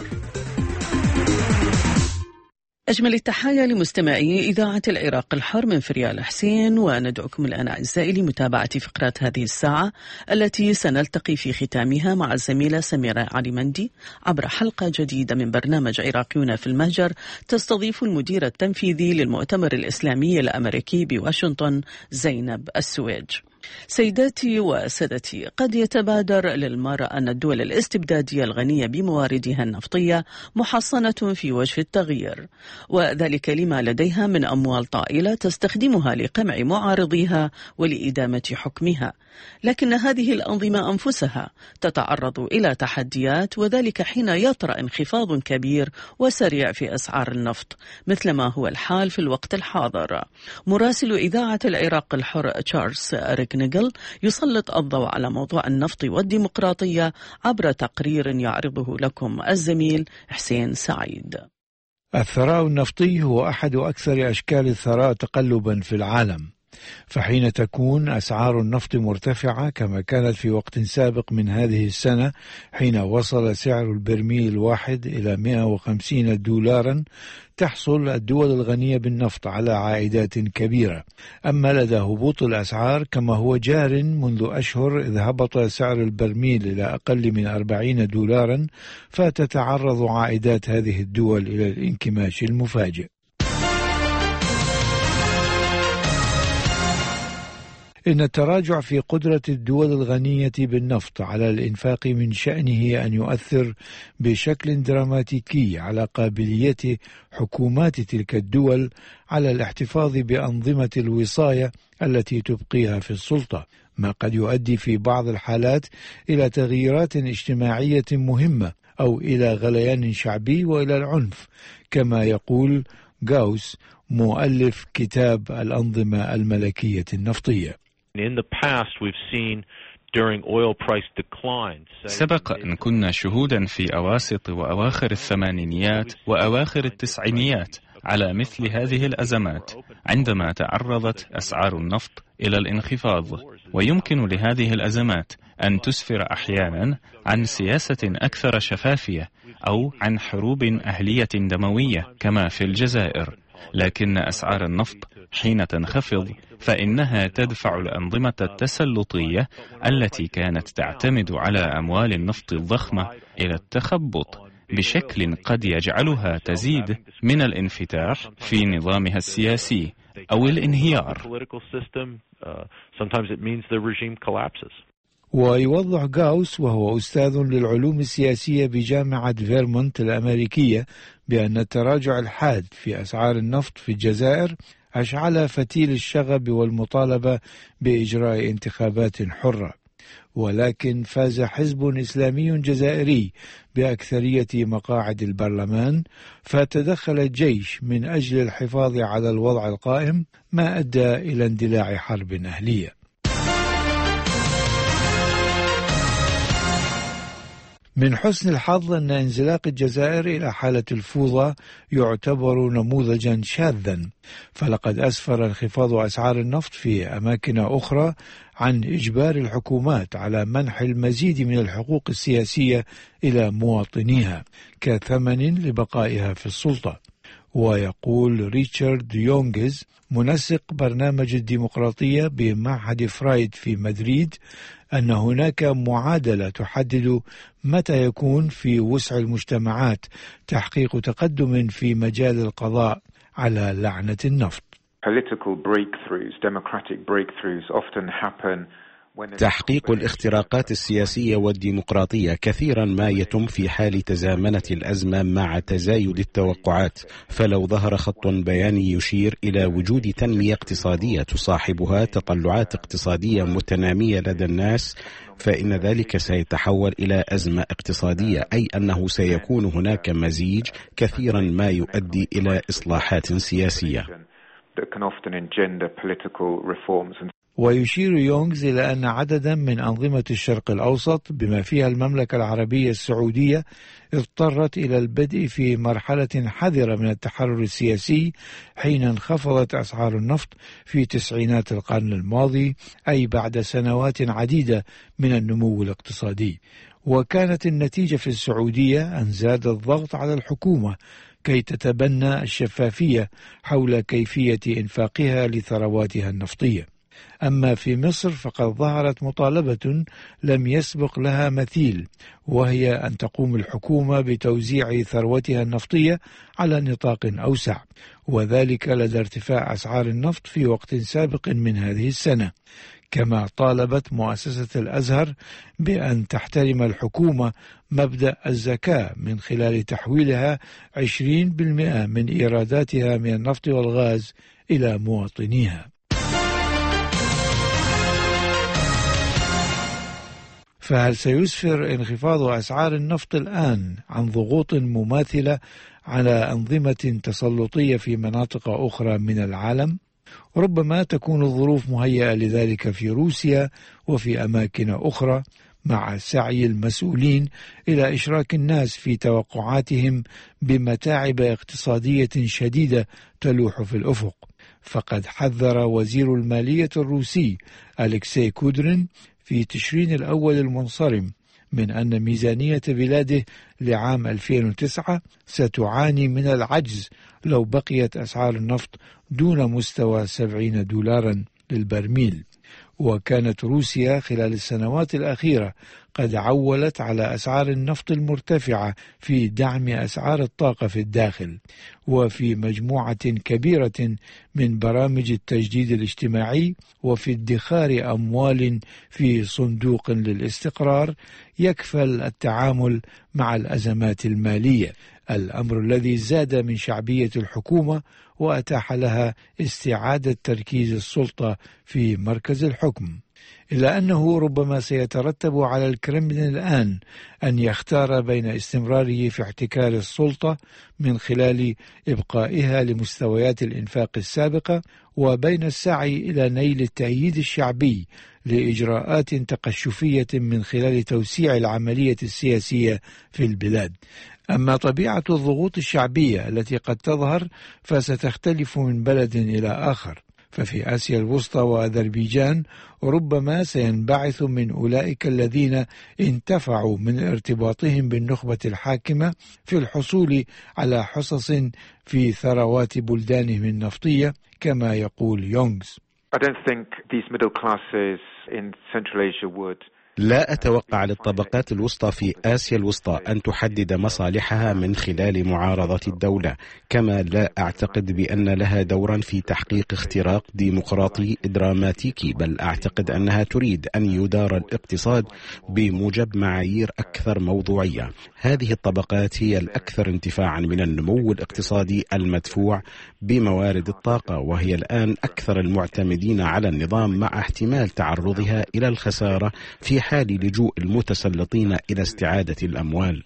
أجمل التحايا لمستمعي إذاعة العراق الحر من فريال حسين، وندعوكم الآن أعزائي لمتابعة فقرات هذه الساعة التي سنلتقي في ختامها مع الزميلة سميرة علي مندي عبر حلقة جديدة من برنامج عراقيون في المهجر تستضيف المدير التنفيذي للمؤتمر الإسلامي الأمريكي بواشنطن زينب السويج. سيداتي وسادتي، قد يتبادر للمرء أن الدول الاستبدادية الغنية بمواردها النفطية محصنة في وجه التغيير، وذلك لما لديها من أموال طائلة تستخدمها لقمع معارضيها ولإدامة حكمها، لكن هذه الأنظمة أنفسها تتعرض إلى تحديات، وذلك حين يطرأ انخفاض كبير وسريع في أسعار النفط مثل ما هو الحال في الوقت الحاضر. مراسل إذاعة العراق الحر تشارلز ريكنيغل يسلط الضوء على موضوع النفط والديمقراطية عبر تقرير يعرضه لكم الزميل حسين سعيد. الثراء النفطي هو أحد أكثر أشكال الثراء تقلبا في العالم، فحين تكون أسعار النفط مرتفعة كما كانت في وقت سابق من هذه السنة حين وصل سعر البرميل الواحد إلى مئة وخمسين دولارا، تحصل الدول الغنية بالنفط على عائدات كبيرة. أما لدى هبوط الأسعار كما هو جار منذ أشهر إذ هبط سعر البرميل إلى أقل من أربعين دولارا، فتتعرض عائدات هذه الدول إلى الانكماش المفاجئ. إن التراجع في قدرة الدول الغنية بالنفط على الإنفاق من شأنه أن يؤثر بشكل دراماتيكي على قابلية حكومات تلك الدول على الاحتفاظ بأنظمة الوصاية التي تبقيها في السلطة، ما قد يؤدي في بعض الحالات إلى تغييرات اجتماعية مهمة أو إلى غليان شعبي وإلى العنف، كما يقول غاوس مؤلف كتاب الأنظمة الملكية النفطية. In the past, we've seen during oil price declines. سبق أن كنا شهودا في أواسط وأواخر الثمانينيات وأواخر التسعينيات على مثل هذه الأزمات عندما تعرضت أسعار النفط إلى الانخفاض، ويمكن لهذه الأزمات أن تسفر أحيانا عن سياسة أكثر شفافية أو عن حروب أهلية دموية كما في الجزائر. لكن أسعار النفط حين تنخفض فإنها تدفع الأنظمة التسلطية التي كانت تعتمد على أموال النفط الضخمة إلى التخبط بشكل قد يجعلها تزيد من الانفتاح في نظامها السياسي أو الانهيار. ويوضح غاوس وهو أستاذ للعلوم السياسية بجامعة فيرمونت الأمريكية بأن التراجع الحاد في أسعار النفط في الجزائر أشعل فتيل الشغب والمطالبة بإجراء انتخابات حرة، ولكن فاز حزب إسلامي جزائري بأكثرية مقاعد البرلمان، فتدخل الجيش من أجل الحفاظ على الوضع القائم، ما أدى إلى اندلاع حرب أهلية. من حسن الحظ أن انزلاق الجزائر إلى حالة الفوضى يعتبر نموذجا شاذا، فلقد أسفر انخفاض أسعار النفط في أماكن أخرى عن إجبار الحكومات على منح المزيد من الحقوق السياسية إلى مواطنيها كثمن لبقائها في السلطة. ويقول ريتشارد يونغز منسق برنامج الديمقراطية بمعهد فرايد في مدريد أن هناك معادلة تحدد متى يكون في وسع المجتمعات تحقيق تقدم في مجال القضاء على لعنة النفط. Political breakthroughs, democratic breakthroughs often happen تحقيق الاختراقات السياسية والديمقراطية كثيرا ما يتم في حال تزامنت الأزمة مع تزايد التوقعات، فلو ظهر خط بياني يشير إلى وجود تنمية اقتصادية تصاحبها تطلعات اقتصادية متنامية لدى الناس، فإن ذلك سيتحول إلى أزمة اقتصادية، أي أنه سيكون هناك مزيج كثيرا ما يؤدي إلى إصلاحات سياسية. that can often engender political reforms. ويشير يونغز إلى أن عددا من أنظمة الشرق الأوسط بما فيها المملكة العربية السعودية اضطرت إلى البدء في مرحلة حذرة من التحرر السياسي حين انخفضت أسعار النفط في تسعينات القرن الماضي، أي بعد سنوات عديدة من النمو الاقتصادي. وكانت النتيجة في السعودية أن زاد الضغط على الحكومة كي تتبنى الشفافية حول كيفية إنفاقها لثرواتها النفطية. أما في مصر فقد ظهرت مطالبة لم يسبق لها مثيل، وهي أن تقوم الحكومة بتوزيع ثروتها النفطية على نطاق أوسع، وذلك لدى ارتفاع أسعار النفط في وقت سابق من هذه السنة. كما طالبت مؤسسة الأزهر بأن تحترم الحكومة مبدأ الزكاة من خلال تحويلها عشرين بالمئة من إيراداتها من النفط والغاز إلى مواطنيها. فهل سيسفر انخفاض أسعار النفط الآن عن ضغوط مماثلة على أنظمة تسلطية في مناطق أخرى من العالم؟ ربما تكون الظروف مهيئة لذلك في روسيا وفي أماكن أخرى، مع سعي المسؤولين إلى إشراك الناس في توقعاتهم بمتاعب اقتصادية شديدة تلوح في الأفق. فقد حذر وزير المالية الروسي أليكسي كودرين في تشرين الأول المنصرم من أن ميزانية بلاده لعام ألفين وتسعة ستعاني من العجز لو بقيت أسعار النفط دون مستوى سبعين دولاراً للبرميل. وكانت روسيا خلال السنوات الأخيرة قد عولت على أسعار النفط المرتفعة في دعم أسعار الطاقة في الداخل، وفي مجموعة كبيرة من برامج التجديد الاجتماعي، وفي ادخار أموال في صندوق للاستقرار يكفل التعامل مع الأزمات المالية، الأمر الذي زاد من شعبية الحكومة وأتاح لها استعادة تركيز السلطة في مركز الحكم. إلا أنه ربما سيترتب على الكرملين الآن أن يختار بين استمراره في احتكار السلطة من خلال إبقائها لمستويات الإنفاق السابقة، وبين السعي إلى نيل التأييد الشعبي لإجراءات تقشفية من خلال توسيع العملية السياسية في البلاد. أما طبيعة الضغوط الشعبية التي قد تظهر فستختلف من بلد إلى آخر. ففي آسيا الوسطى وأذربيجان ربما سينبعث من أولئك الذين انتفعوا من ارتباطهم بالنخبة الحاكمة في الحصول على حصص في ثروات بلدانهم النفطية، كما يقول يونغز. I don't think these middle classes in Central Asia would لا أتوقع للطبقات الوسطى في آسيا الوسطى أن تحدد مصالحها من خلال معارضة الدولة، كما لا أعتقد بأن لها دورا في تحقيق اختراق ديمقراطي دراماتيكي، بل أعتقد أنها تريد أن يدار الاقتصاد بموجب معايير أكثر موضوعية. هذه الطبقات هي الأكثر انتفاعا من النمو الاقتصادي المدفوع بموارد الطاقة، وهي الآن أكثر المعتمدين على النظام، مع احتمال تعرضها إلى الخسارة في حال لجوء المتسلطين إلى استعادة الأموال.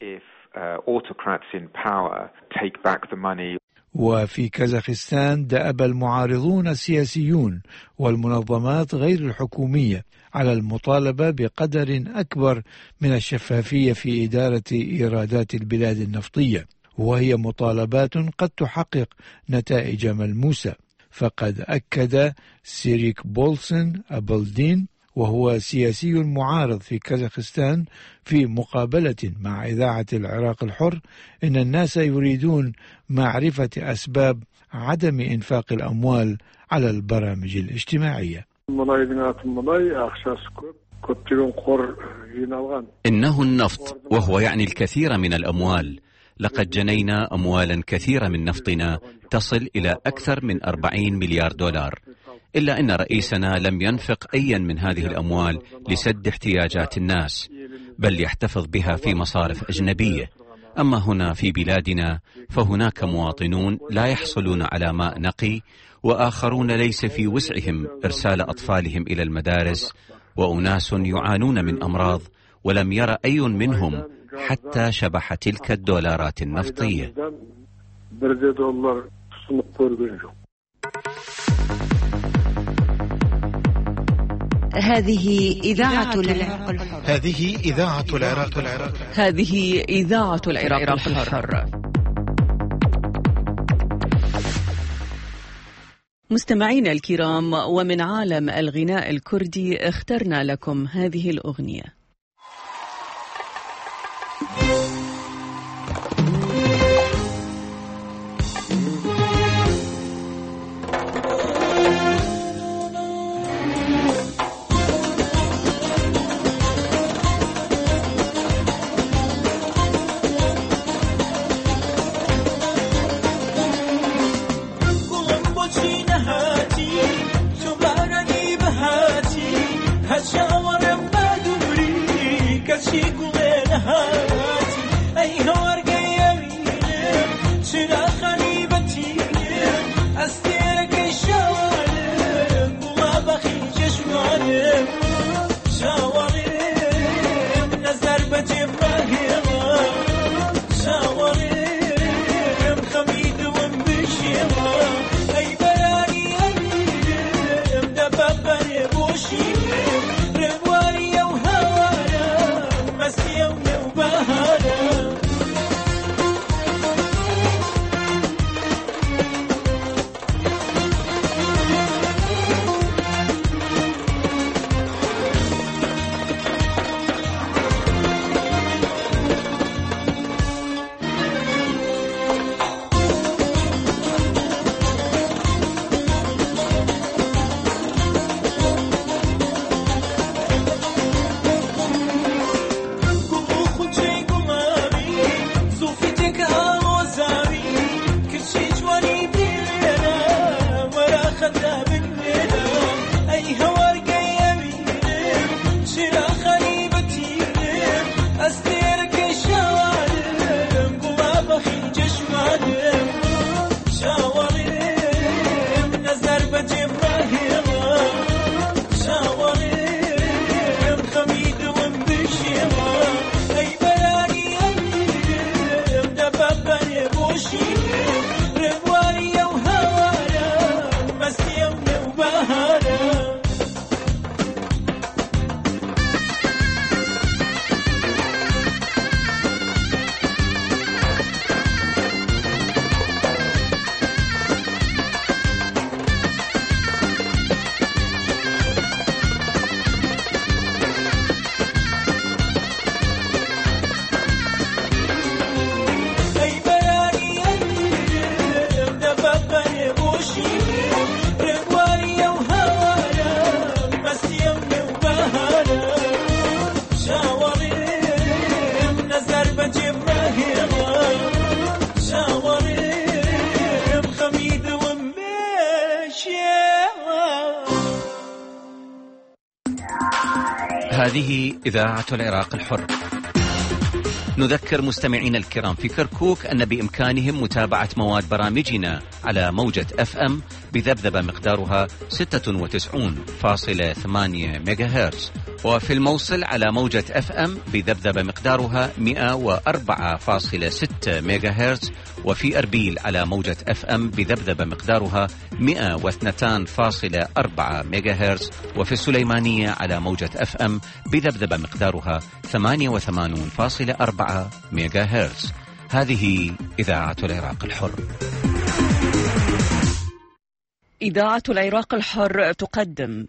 وفي كازاخستان دأب المعارضون السياسيون والمنظمات غير الحكومية على المطالبة بقدر أكبر من الشفافية في إدارة إيرادات البلاد النفطية، وهي مطالبات قد تحقق نتائج ملموسة. فقد أكد سيريك بولسن أبلدين، وهو سياسي معارض في كازاخستان، في مقابلة مع إذاعة العراق الحر، إن الناس يريدون معرفة أسباب عدم إنفاق الأموال على البرامج الاجتماعية. إنه النفط، وهو يعني الكثير من الأموال. لقد جنينا أموالا كثيرة من نفطنا تصل إلى أكثر من أربعين مليار دولار، إلا أن رئيسنا لم ينفق أيا من هذه الأموال لسد احتياجات الناس، بل يحتفظ بها في مصارف أجنبية. أما هنا في بلادنا فهناك مواطنون لا يحصلون على ماء نقي، وآخرون ليس في وسعهم إرسال أطفالهم إلى المدارس، وأناس يعانون من أمراض ولم يرى أي منهم حتى شبح تلك الدولارات النفطية. هذه إذاعة العراق الحر. هذه إذاعة العراق العراق هذه إذاعة العراق الحر. مستمعينا الكرام، ومن عالم الغناء الكردي اخترنا لكم هذه الأغنية. هذه إذاعة العراق الحر. نذكر مستمعينا الكرام في كركوك أن بإمكانهم متابعة مواد برامجنا على موجة أف أم بذبذبة مقدارها ستة وتسعين فاصلة ثمانية ميجا هرتز، وفي الموصل على موجة أف أم بذبذبة مقدارها مئة وأربعة فاصلة ستة ميجا هرتز، وفي أربيل على موجة أف أم بذبذبة مقدارها مئة واثنين فاصلة أربعة ميجا هرتز، وفي السليمانية على موجة أف أم بذبذبة مقدارها ثمانية وثمانين فاصلة أربعة ميجا هرتز. هذه إذاعة العراق الحر. إذاعة العراق الحر تقدم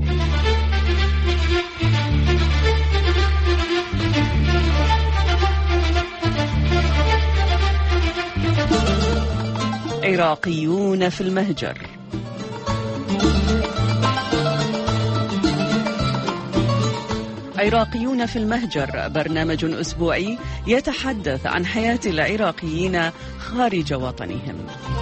عراقيون في المهجر. عراقيون في المهجر برنامج أسبوعي يتحدث عن حياة العراقيين خارج وطنهم.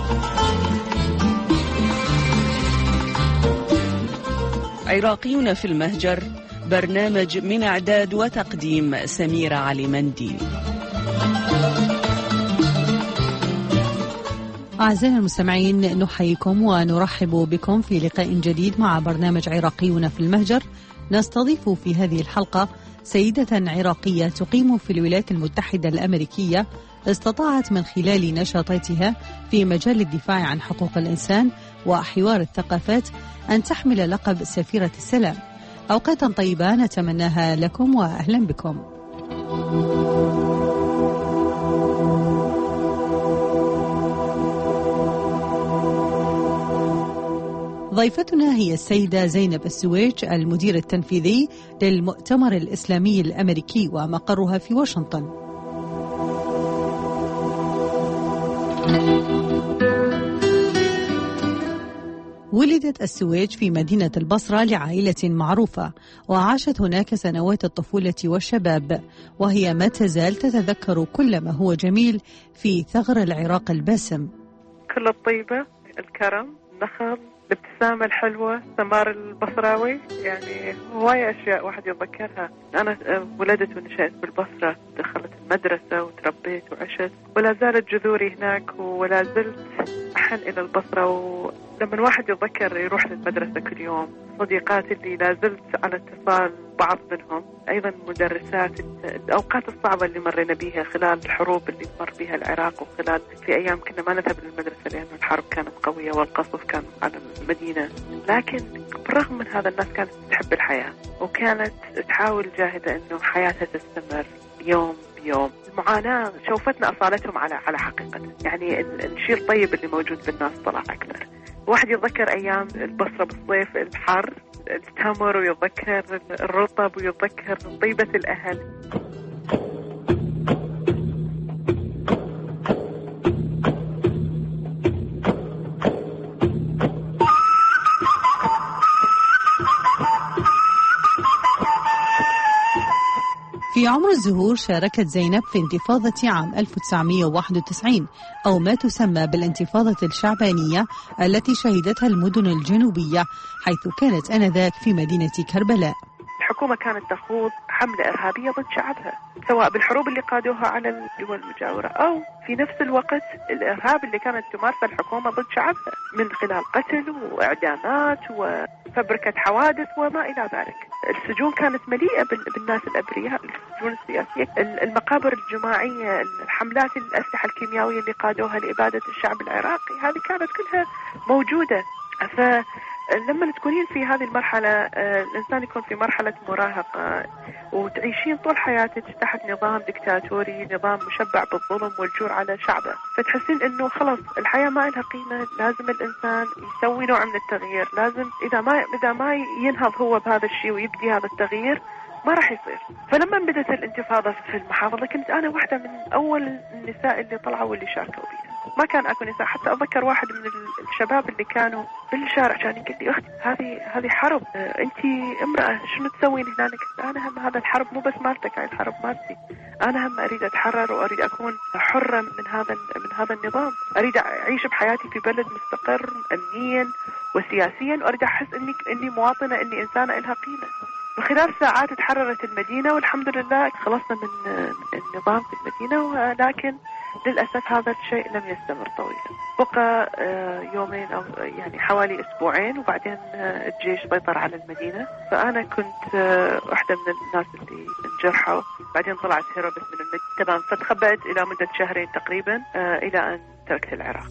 عراقيون في المهجر برنامج من إعداد وتقديم سميرة علي منديل. أعزائنا المستمعين، نحييكم ونرحب بكم في لقاء جديد مع برنامج عراقيون في المهجر. نستضيف في هذه الحلقة سيدة عراقية تقيم في الولايات المتحدة الأمريكية، استطاعت من خلال نشاطاتها في مجال الدفاع عن حقوق الإنسان وحوار الثقافات أن تحمل لقب سفيرة السلام. أوقاتا طيبة نتمناها لكم وأهلا بكم. ضيفتنا هي السيدة زينب السويج، المدير التنفيذي للمؤتمر الإسلامي الأمريكي ومقرها في واشنطن. ولدت السويج في مدينة البصرة لعائلة معروفة، وعاشت هناك سنوات الطفولة والشباب، وهي ما تزال تتذكر كل ما هو جميل في ثغر العراق الباسم. كل الطيبة، الكرم، النخل، الابتسامة الحلوة، سمار البصراوي، يعني هواية أشياء واحد يتذكرها. أنا ولدت ونشأت بالبصرة، دخلت المدرسة وتربيت وعشت، ولا زالت جذوري هناك، ولا زلت أحن إلى البصرة. ولما الواحد يتذكر يروح للمدرسة كل يوم، صديقاتي اللي لا زلت على اتصال بعض منهم، أيضا مدرسات، الأوقات الصعبة اللي مرينا بها خلال الحروب اللي مر بها العراق، وخلال في أيام كنا ما نذهب للمدرسة لأن الحرب كانت قوية والقصف كان على المدينة، لكن بالرغم من هذا الناس كانت تحب الحياة، وكانت تحاول جاهدة إنه حياتها تستمر يوم بيوم. المعاناة شوفتنا أصالتهم على على حقيقة، يعني الشيء الطيب اللي موجود بالناس طلع أكثر. واحد يتذكر أيام البصرة بالصيف، الحر، التمر، ويتذكر الرطب، ويتذكر طيبة الأهل. في عمر الزهور شاركت زينب في انتفاضة عام ألف وتسعمائة وواحد وتسعين، أو ما تسمى بالانتفاضة الشعبانية، التي شهدتها المدن الجنوبية، حيث كانت آنذاك في مدينة كربلاء. الحكومة كانت تخوض حملة إرهابية ضد شعبها، سواء بالحروب اللي قادوها على الدول المجاورة، أو في نفس الوقت الإرهاب اللي كانت تمارسه الحكومة ضد شعبها من خلال قتل وإعدامات وفبركة حوادث وما إلى ذلك. السجون كانت مليئة بالناس الأبرياء، السجون السياسية، المقابر الجماعية، الحملات الأسلحة الكيميائية اللي قادوها لإبادة الشعب العراقي، هذه كانت كلها موجودة. ف لما تكونين في هذه المرحلة، الإنسان يكون في مرحلة مراهقة وتعيشين طول حياتك تحت نظام ديكتاتوري، نظام مشبع بالظلم والجور على شعبه، فتحسين إنه خلاص الحياة ما لها قيمة، لازم الإنسان يسوي نوع من التغيير، لازم إذا ما إذا ما ينهض هو بهذا الشيء ويبدي هذا التغيير ما راح يصير. فلما بدت الانتفاضة في المحافظة كنت أنا واحدة من أول النساء اللي طلعوا واللي شاركوا بيها. ما كان أكو نساء، حتى أتذكر واحد من الشباب اللي كانوا بالشارع كان يقول لي أختي هذه هذه حرب، أنت امرأة شنو تسوين هنا؟ أنا هم هذا الحرب مو بس مالتك، هاي الحرب مالتي، أنا هم أريد أتحرر وأريد أكون حرة من هذا من هذا النظام، أريد أعيش بحياتي في بلد مستقر أمنيا وسياسيا، وأريد أحس إني إني مواطنة، إني إنسانة إلها قيمة. وخلال ساعات تحررت المدينة والحمد لله خلصنا من النظام في المدينة، ولكن للأسف هذا الشيء لم يستمر طويلا، بقى يومين أو يعني حوالي أسبوعين، وبعدين الجيش سيطر على المدينة. فأنا كنت واحدة من الناس اللي انجرحوا، بعدين طلعت هربت من المدينة تمام، فتخبأت إلى مدة شهرين تقريبا إلى أن تركت العراق.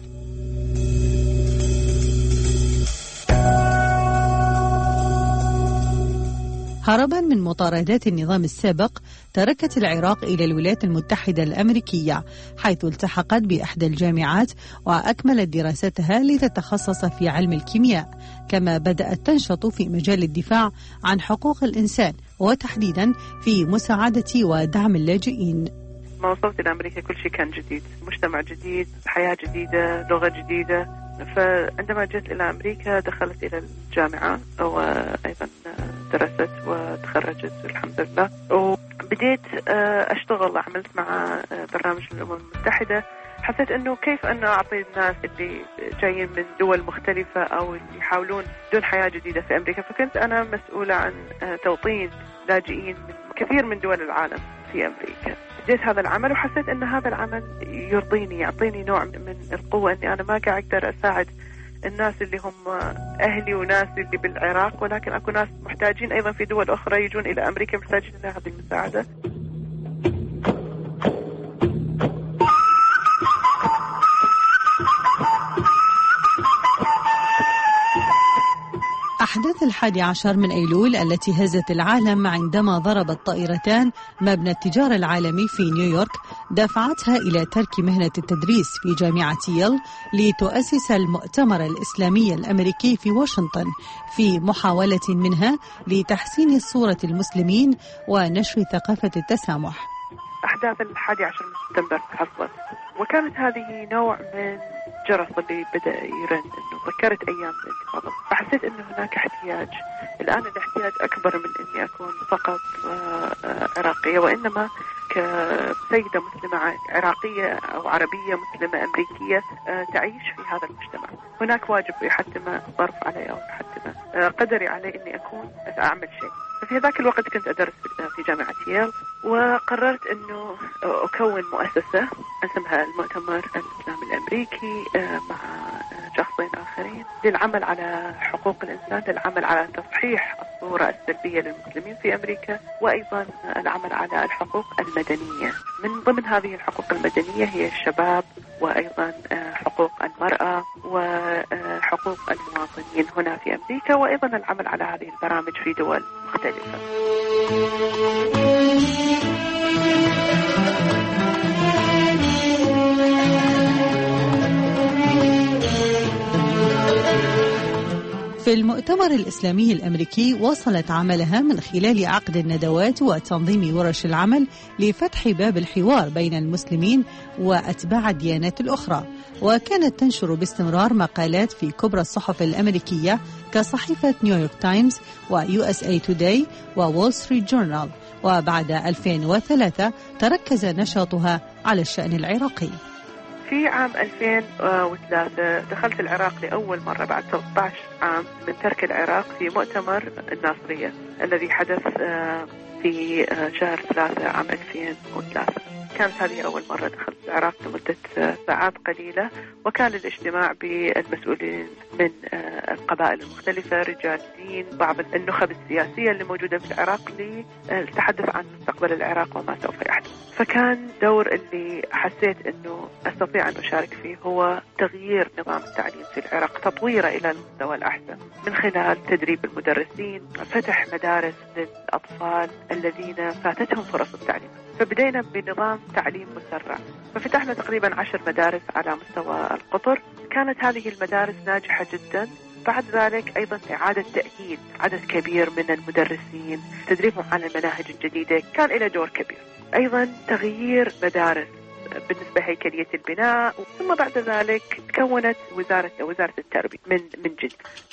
هربا من مطاردات النظام السابق، تركت العراق إلى الولايات المتحدة الأمريكية، حيث التحقت بإحدى الجامعات وأكملت دراساتها لتتخصص في علم الكيمياء، كما بدأت تنشط في مجال الدفاع عن حقوق الإنسان، وتحديدا في مساعدة ودعم اللاجئين. ما وصلت إلى أمريكا كل شيء كان جديد، مجتمع جديد، حياة جديدة، لغة جديدة. فعندما جئت إلى أمريكا دخلت إلى الجامعة وأيضا درست وتخرجت الحمد لله، وبديت أشتغل، عملت مع برنامج الأمم المتحدة. حسيت أنه كيف أن أعطي الناس اللي جايين من دول مختلفة أو اللي يحاولون دون حياة جديدة في أمريكا، فكنت أنا مسؤولة عن توطين لاجئين من كثير من دول العالم في أمريكا. بديت هذا العمل وحسيت أن هذا العمل يرضيني، يعطيني نوع من القوة، أني أنا ما قاعد أقدر أساعد الناس اللي هم أهلي وناس اللي بالعراق، ولكن أكو ناس محتاجين أيضا في دول أخرى يجون إلى أمريكا محتاجين هذه المساعدة. أحداث الحادي عشر من أيلول التي هزت العالم عندما ضربت طائرتان مبنى التجارة العالمي في نيويورك دفعتها إلى ترك مهنة التدريس في جامعة ييل لتؤسس المؤتمر الإسلامي الأمريكي في واشنطن في محاولة منها لتحسين صورة المسلمين ونشر ثقافة التسامح. أحداث الحادي عشر من سبتمبر حصلت، وكانت هذه نوع من جرس اللي بدأ يرن إنه ذكرت أيام الانتفاضة، فحسيت إنه هناك احتياج. الآن الاحتياج أكبر من إني أكون فقط عراقية، وإنما كسيدة مسلمة عراقية أو عربية مسلمة أمريكية تعيش في هذا المجتمع. هناك واجب يحتم ظرف علي أو يحتم قدري علي إني أكون أعمل شيء. ففي ذاك الوقت كنت أدرس في جامعة ييل، وقررت أنه أكون مؤسسة اسمها المؤتمر الإسلامي الأمريكي مع شخصين آخرين للعمل على حقوق الإنسان، للعمل على تصحيح الصورة السلبية للمسلمين في أمريكا، وأيضا العمل على الحقوق المدنية. من ضمن هذه الحقوق المدنية هي الشباب، وأيضا حقوق المرأة وحقوق المواطنين هنا في أمريكا، وأيضا العمل على هذه البرامج في دول مختلفة. في المؤتمر الإسلامي الأمريكي واصلت عملها من خلال عقد الندوات وتنظيم ورش العمل لفتح باب الحوار بين المسلمين وأتباع الديانات الأخرى، وكانت تنشر باستمرار مقالات في كبرى الصحف الأمريكية كصحيفة نيويورك تايمز ويو اس اي توداي وول ستريت جورنال. وبعد ألفين وثلاثة تركز نشاطها على الشأن العراقي. في عام ألفين وثلاثة دخلت العراق لأول مرة بعد ثلاثة عشر عام من ترك العراق في مؤتمر الناصرية الذي حدث في شهر ثلاثة عام ألفين وثلاثة. كانت هذه أول مرة دخلت العراق لمدة ساعات قليلة، وكان الاجتماع بالمسؤولين من القبائل المختلفة، رجال دين، بعض النخب السياسية اللي موجودة في العراق للتحدث عن مستقبل العراق وما سوف يحدث. فكان دور اللي حسيت أنه أستطيع أن أشارك فيه هو تغيير نظام التعليم في العراق، تطويره إلى المستوى الأحسن من خلال تدريب المدرسين، فتح مدارس للأطفال الذين فاتتهم فرص التعليم. فبدينا بنظام تعليم مسرع، ففتحنا تقريبا عشر مدارس على مستوى القطر. كانت هذه المدارس ناجحة جدا. بعد ذلك أيضا إعادة تأهيل عدد كبير من المدرسين، تدريبهم على المناهج الجديدة كان له دور كبير. أيضا تغيير مدارس بالنسبة هيكلية البناء، ثم بعد ذلك تكونت وزارة وزارة التربية من من جديد.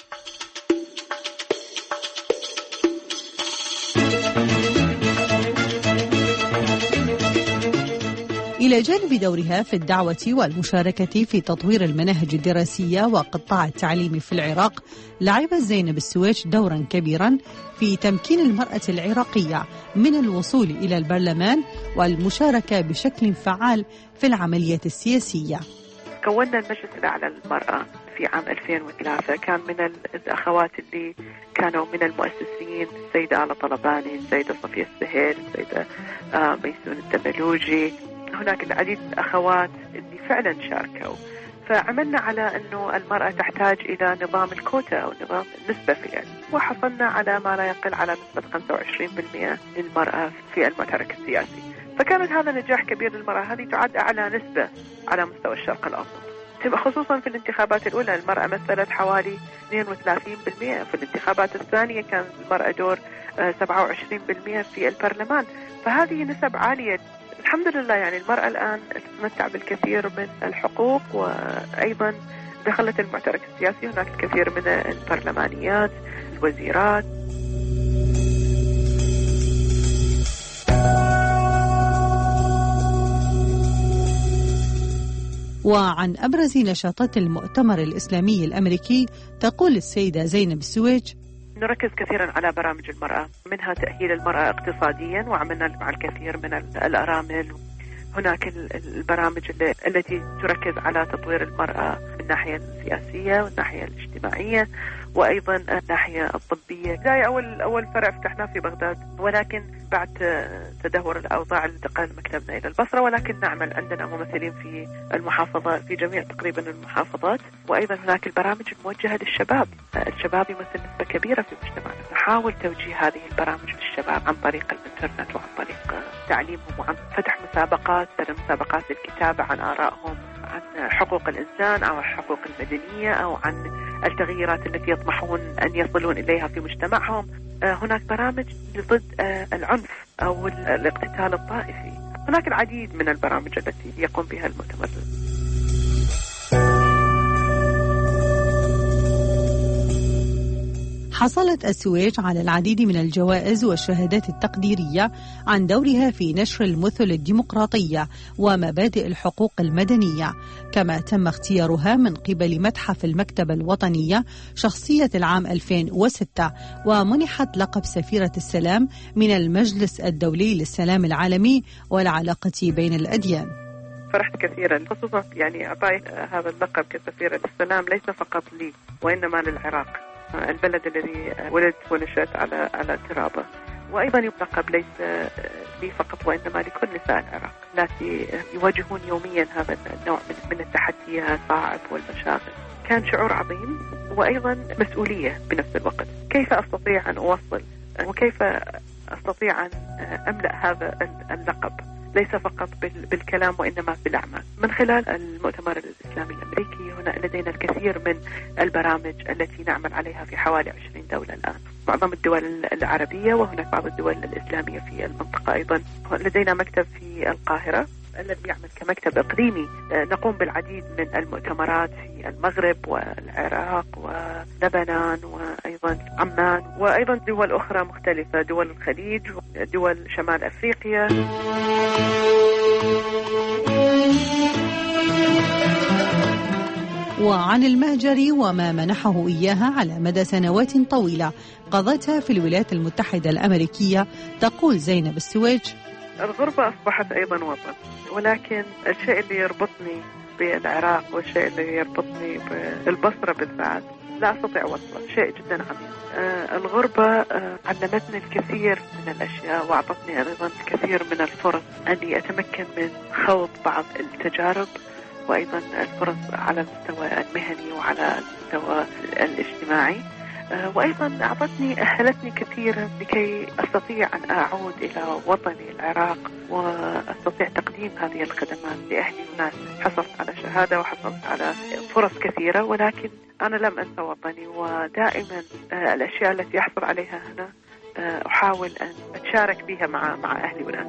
إلى جانب دورها في الدعوة والمشاركة في تطوير المناهج الدراسية وقطاع التعليم في العراق، لعبت زينب السويج دورا كبيرا في تمكين المرأة العراقية من الوصول إلى البرلمان والمشاركة بشكل فعال في العملية السياسية. كونا المجلس الأعلى للمرأة في عام ألفين وثلاثة، كان من الأخوات اللي كانوا من المؤسسين السيدة آلة طلباني، السيدة صفية السهيل، السيدة ميسون الدملوجي. هناك العديد من الأخوات اللي فعلا شاركوا. فعملنا على أنه المرأة تحتاج إلى نظام الكوتا أو نظام النسبة في العلم، وحصلنا على ما لا يقل على نسبة خمسة وعشرين بالمئة للمرأة في المحرك السياسي. فكانت هذا نجاح كبير للمرأة. هذه تعد أعلى نسبة على مستوى الشرق الأوسط، خصوصا في الانتخابات الأولى المرأة مثلت حوالي اثنين وثلاثين بالمئة، في الانتخابات الثانية كان المرأة دور سبعة وعشرين بالمئة في البرلمان. فهذه نسب عالية الحمد لله. يعني المرأة الآن تتمتع بالكثير من الحقوق، وأيضا دخلت المعترك السياسي. هناك الكثير من البرلمانيات، الوزيرات. وعن أبرز نشاطات المؤتمر الإسلامي الأمريكي تقول السيدة زينب السويج: نركز كثيرا على برامج المرأة، منها تأهيل المرأة اقتصاديا، وعملنا مع الكثير من الأرامل. هناك البرامج التي تركز على تطوير المرأة من الناحية السياسية والناحية الاجتماعية وأيضا الناحية الطبية. بداية أول أول فرع فتحناه في بغداد، ولكن بعد تدهور الأوضاع انتقل مكتبنا إلى البصرة، ولكن نعمل عندنا ممثلين في المحافظة في جميع تقريبا المحافظات. وأيضا هناك البرامج الموجهة للشباب. الشباب يمثل نسبة كبيرة في مجتمعنا، نحاول توجيه هذه البرامج للشباب عن طريق الإنترنت وعن طريق تعليمهم وعن فتح مسابقات مثل مسابقات الكتابة عن آرائهم عن حقوق الإنسان أو الحقوق المدنية أو عن التغييرات التي يطمحون أن يصلون إليها في مجتمعهم. هناك برامج ضد العنف أو الاقتتال الطائفي. هناك العديد من البرامج التي يقوم بها المؤتمر. حصلت السويج على العديد من الجوائز والشهادات التقديرية عن دورها في نشر المثل الديمقراطية ومبادئ الحقوق المدنية، كما تم اختيارها من قبل متحف المكتبة الوطنية شخصية العام ألفين وستة، ومنحت لقب سفيرة السلام من المجلس الدولي للسلام العالمي والعلاقة بين الأديان. فرحت كثيرا، خصوصا يعني أعطائي هذا اللقب كسفيرة السلام ليس فقط لي وإنما للعراق، البلد الذي ولدت ونشأت على على ترابه. وأيضا اللقب ليس لي فقط وإنما لكل نساء العراق التي يواجهون يوميا هذا النوع من التحديات الصعب والمشاغل. كان شعور عظيم وأيضا مسؤولية بنفس الوقت. كيف أستطيع أن أوصل وكيف أستطيع أن أملأ هذا اللقب ليس فقط بالكلام وإنما بالأعمال. من خلال المؤتمر الإسلامي الأمريكي هنا لدينا الكثير من البرامج التي نعمل عليها في حوالي عشرين دولة الآن، معظم الدول العربية وهناك بعض الدول الإسلامية في المنطقة. أيضا لدينا مكتب في القاهرة الذي يعمل كمكتب إقليمي. نقوم بالعديد من المؤتمرات في المغرب والعراق ولبنان وأيضا عمان وأيضا دول أخرى مختلفة، دول الخليج ودول شمال أفريقيا. وعن المهجر وما منحه إياها على مدى سنوات طويلة قضتها في الولايات المتحدة الأمريكية، تقول زينب السويج: الغربة أصبحت أيضا وطن، ولكن الشيء اللي يربطني بالعراق والشيء اللي يربطني بالبصرة بالذات لا أستطيع وصفه، شيء جدا عميق. آه الغربة آه علمتني الكثير من الأشياء وأعطتني أيضا الكثير من الفرص أني أتمكن من خوض بعض التجارب وأيضا الفرص على المستوى المهني وعلى المستوى الاجتماعي. وأيضا أعطتني أهلتني كثيرا لكي أستطيع أن أعود إلى وطني العراق وأستطيع تقديم هذه الخدمات لأهلي وناس. حصلت على شهادة وحصلت على فرص كثيرة، ولكن أنا لم أنسى وطني، ودائما الأشياء التي أحصل عليها هنا أحاول أن أتشارك بها مع مع أهلي وناس.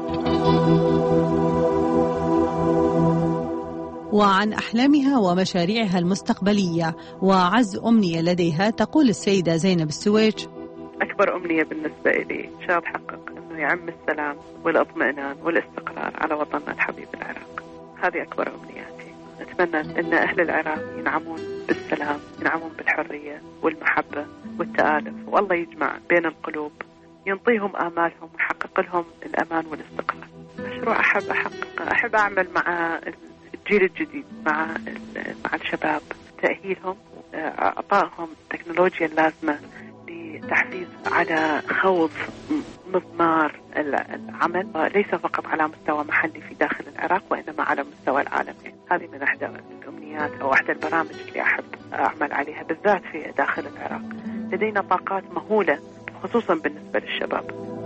وعن أحلامها ومشاريعها المستقبلية وعز أمنية لديها، تقول السيدة زينب السويج: أكبر أمنية بالنسبة لي إن شاء الله تحقق أنه يعم السلام والاطمئنان والاستقرار على وطننا الحبيب العراق. هذه أكبر أمنياتي. أتمنى أن أهل العراق ينعمون بالسلام، ينعمون بالحرية والمحبة والتآلف، والله يجمع بين القلوب، ينطيهم آمالهم ويحقق لهم الأمان والاستقرار. مشروع أحب أحقق أحب أعمل مع الجيل الجديد، مع مع الشباب، تأهيلهم، أعطائهم التكنولوجيا اللازمة لتحفيز على خوض مضمار العمل ليس فقط على مستوى محلي في داخل العراق وإنما على مستوى العالمي. هذه من أحدى الأمنيات أو أحدى البرامج اللي أحب أعمل عليها بالذات في داخل العراق. لدينا طاقات مهولة خصوصا بالنسبة للشباب.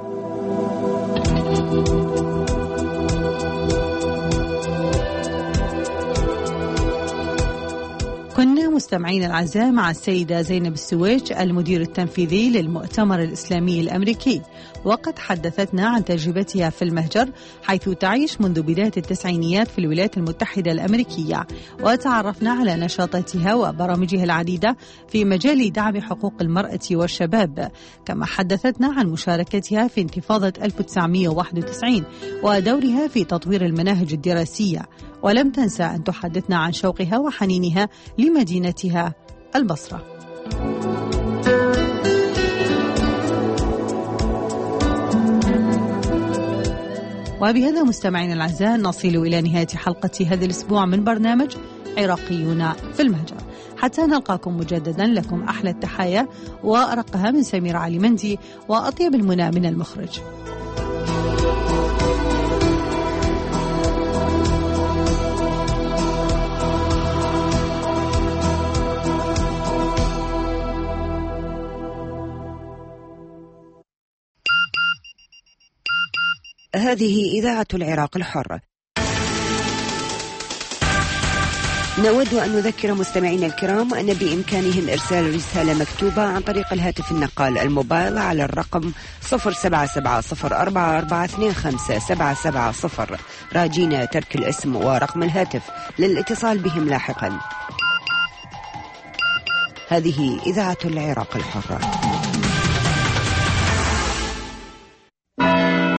كنا مستمعين الأعزاء مع السيدة زينب السويج المدير التنفيذي للمؤتمر الإسلامي الأمريكي، وقد حدثتنا عن تجربتها في المهجر حيث تعيش منذ بداية التسعينيات في الولايات المتحدة الأمريكية، وتعرفنا على نشاطاتها وبرامجها العديدة في مجال دعم حقوق المرأة والشباب، كما حدثتنا عن مشاركتها في انتفاضة ألف وتسعمائة وواحد وتسعين ودورها في تطوير المناهج الدراسية، ولم تنسى أن تحدثنا عن شوقها وحنينها لمدينتها البصرة. وبهذا مستمعين الأعزاء نصل إلى نهاية حلقة هذا الأسبوع من برنامج عراقيون في المهجر. حتى نلقاكم مجددا، لكم أحلى التحايا وأرقها من سمير علي مندي وأطيب المنى من المخرج. هذه إذاعة العراق الحر. نود أن نذكر مستمعينا الكرام أن بإمكانهم إرسال رسالة مكتوبة عن طريق الهاتف النقال الموبايل على الرقم صفر سبعة سبعة صفر أربعة أربعة اثنين خمسة سبعة سبعة صفر، راجين ترك الاسم ورقم الهاتف للاتصال بهم لاحقا. هذه إذاعة العراق الحرة.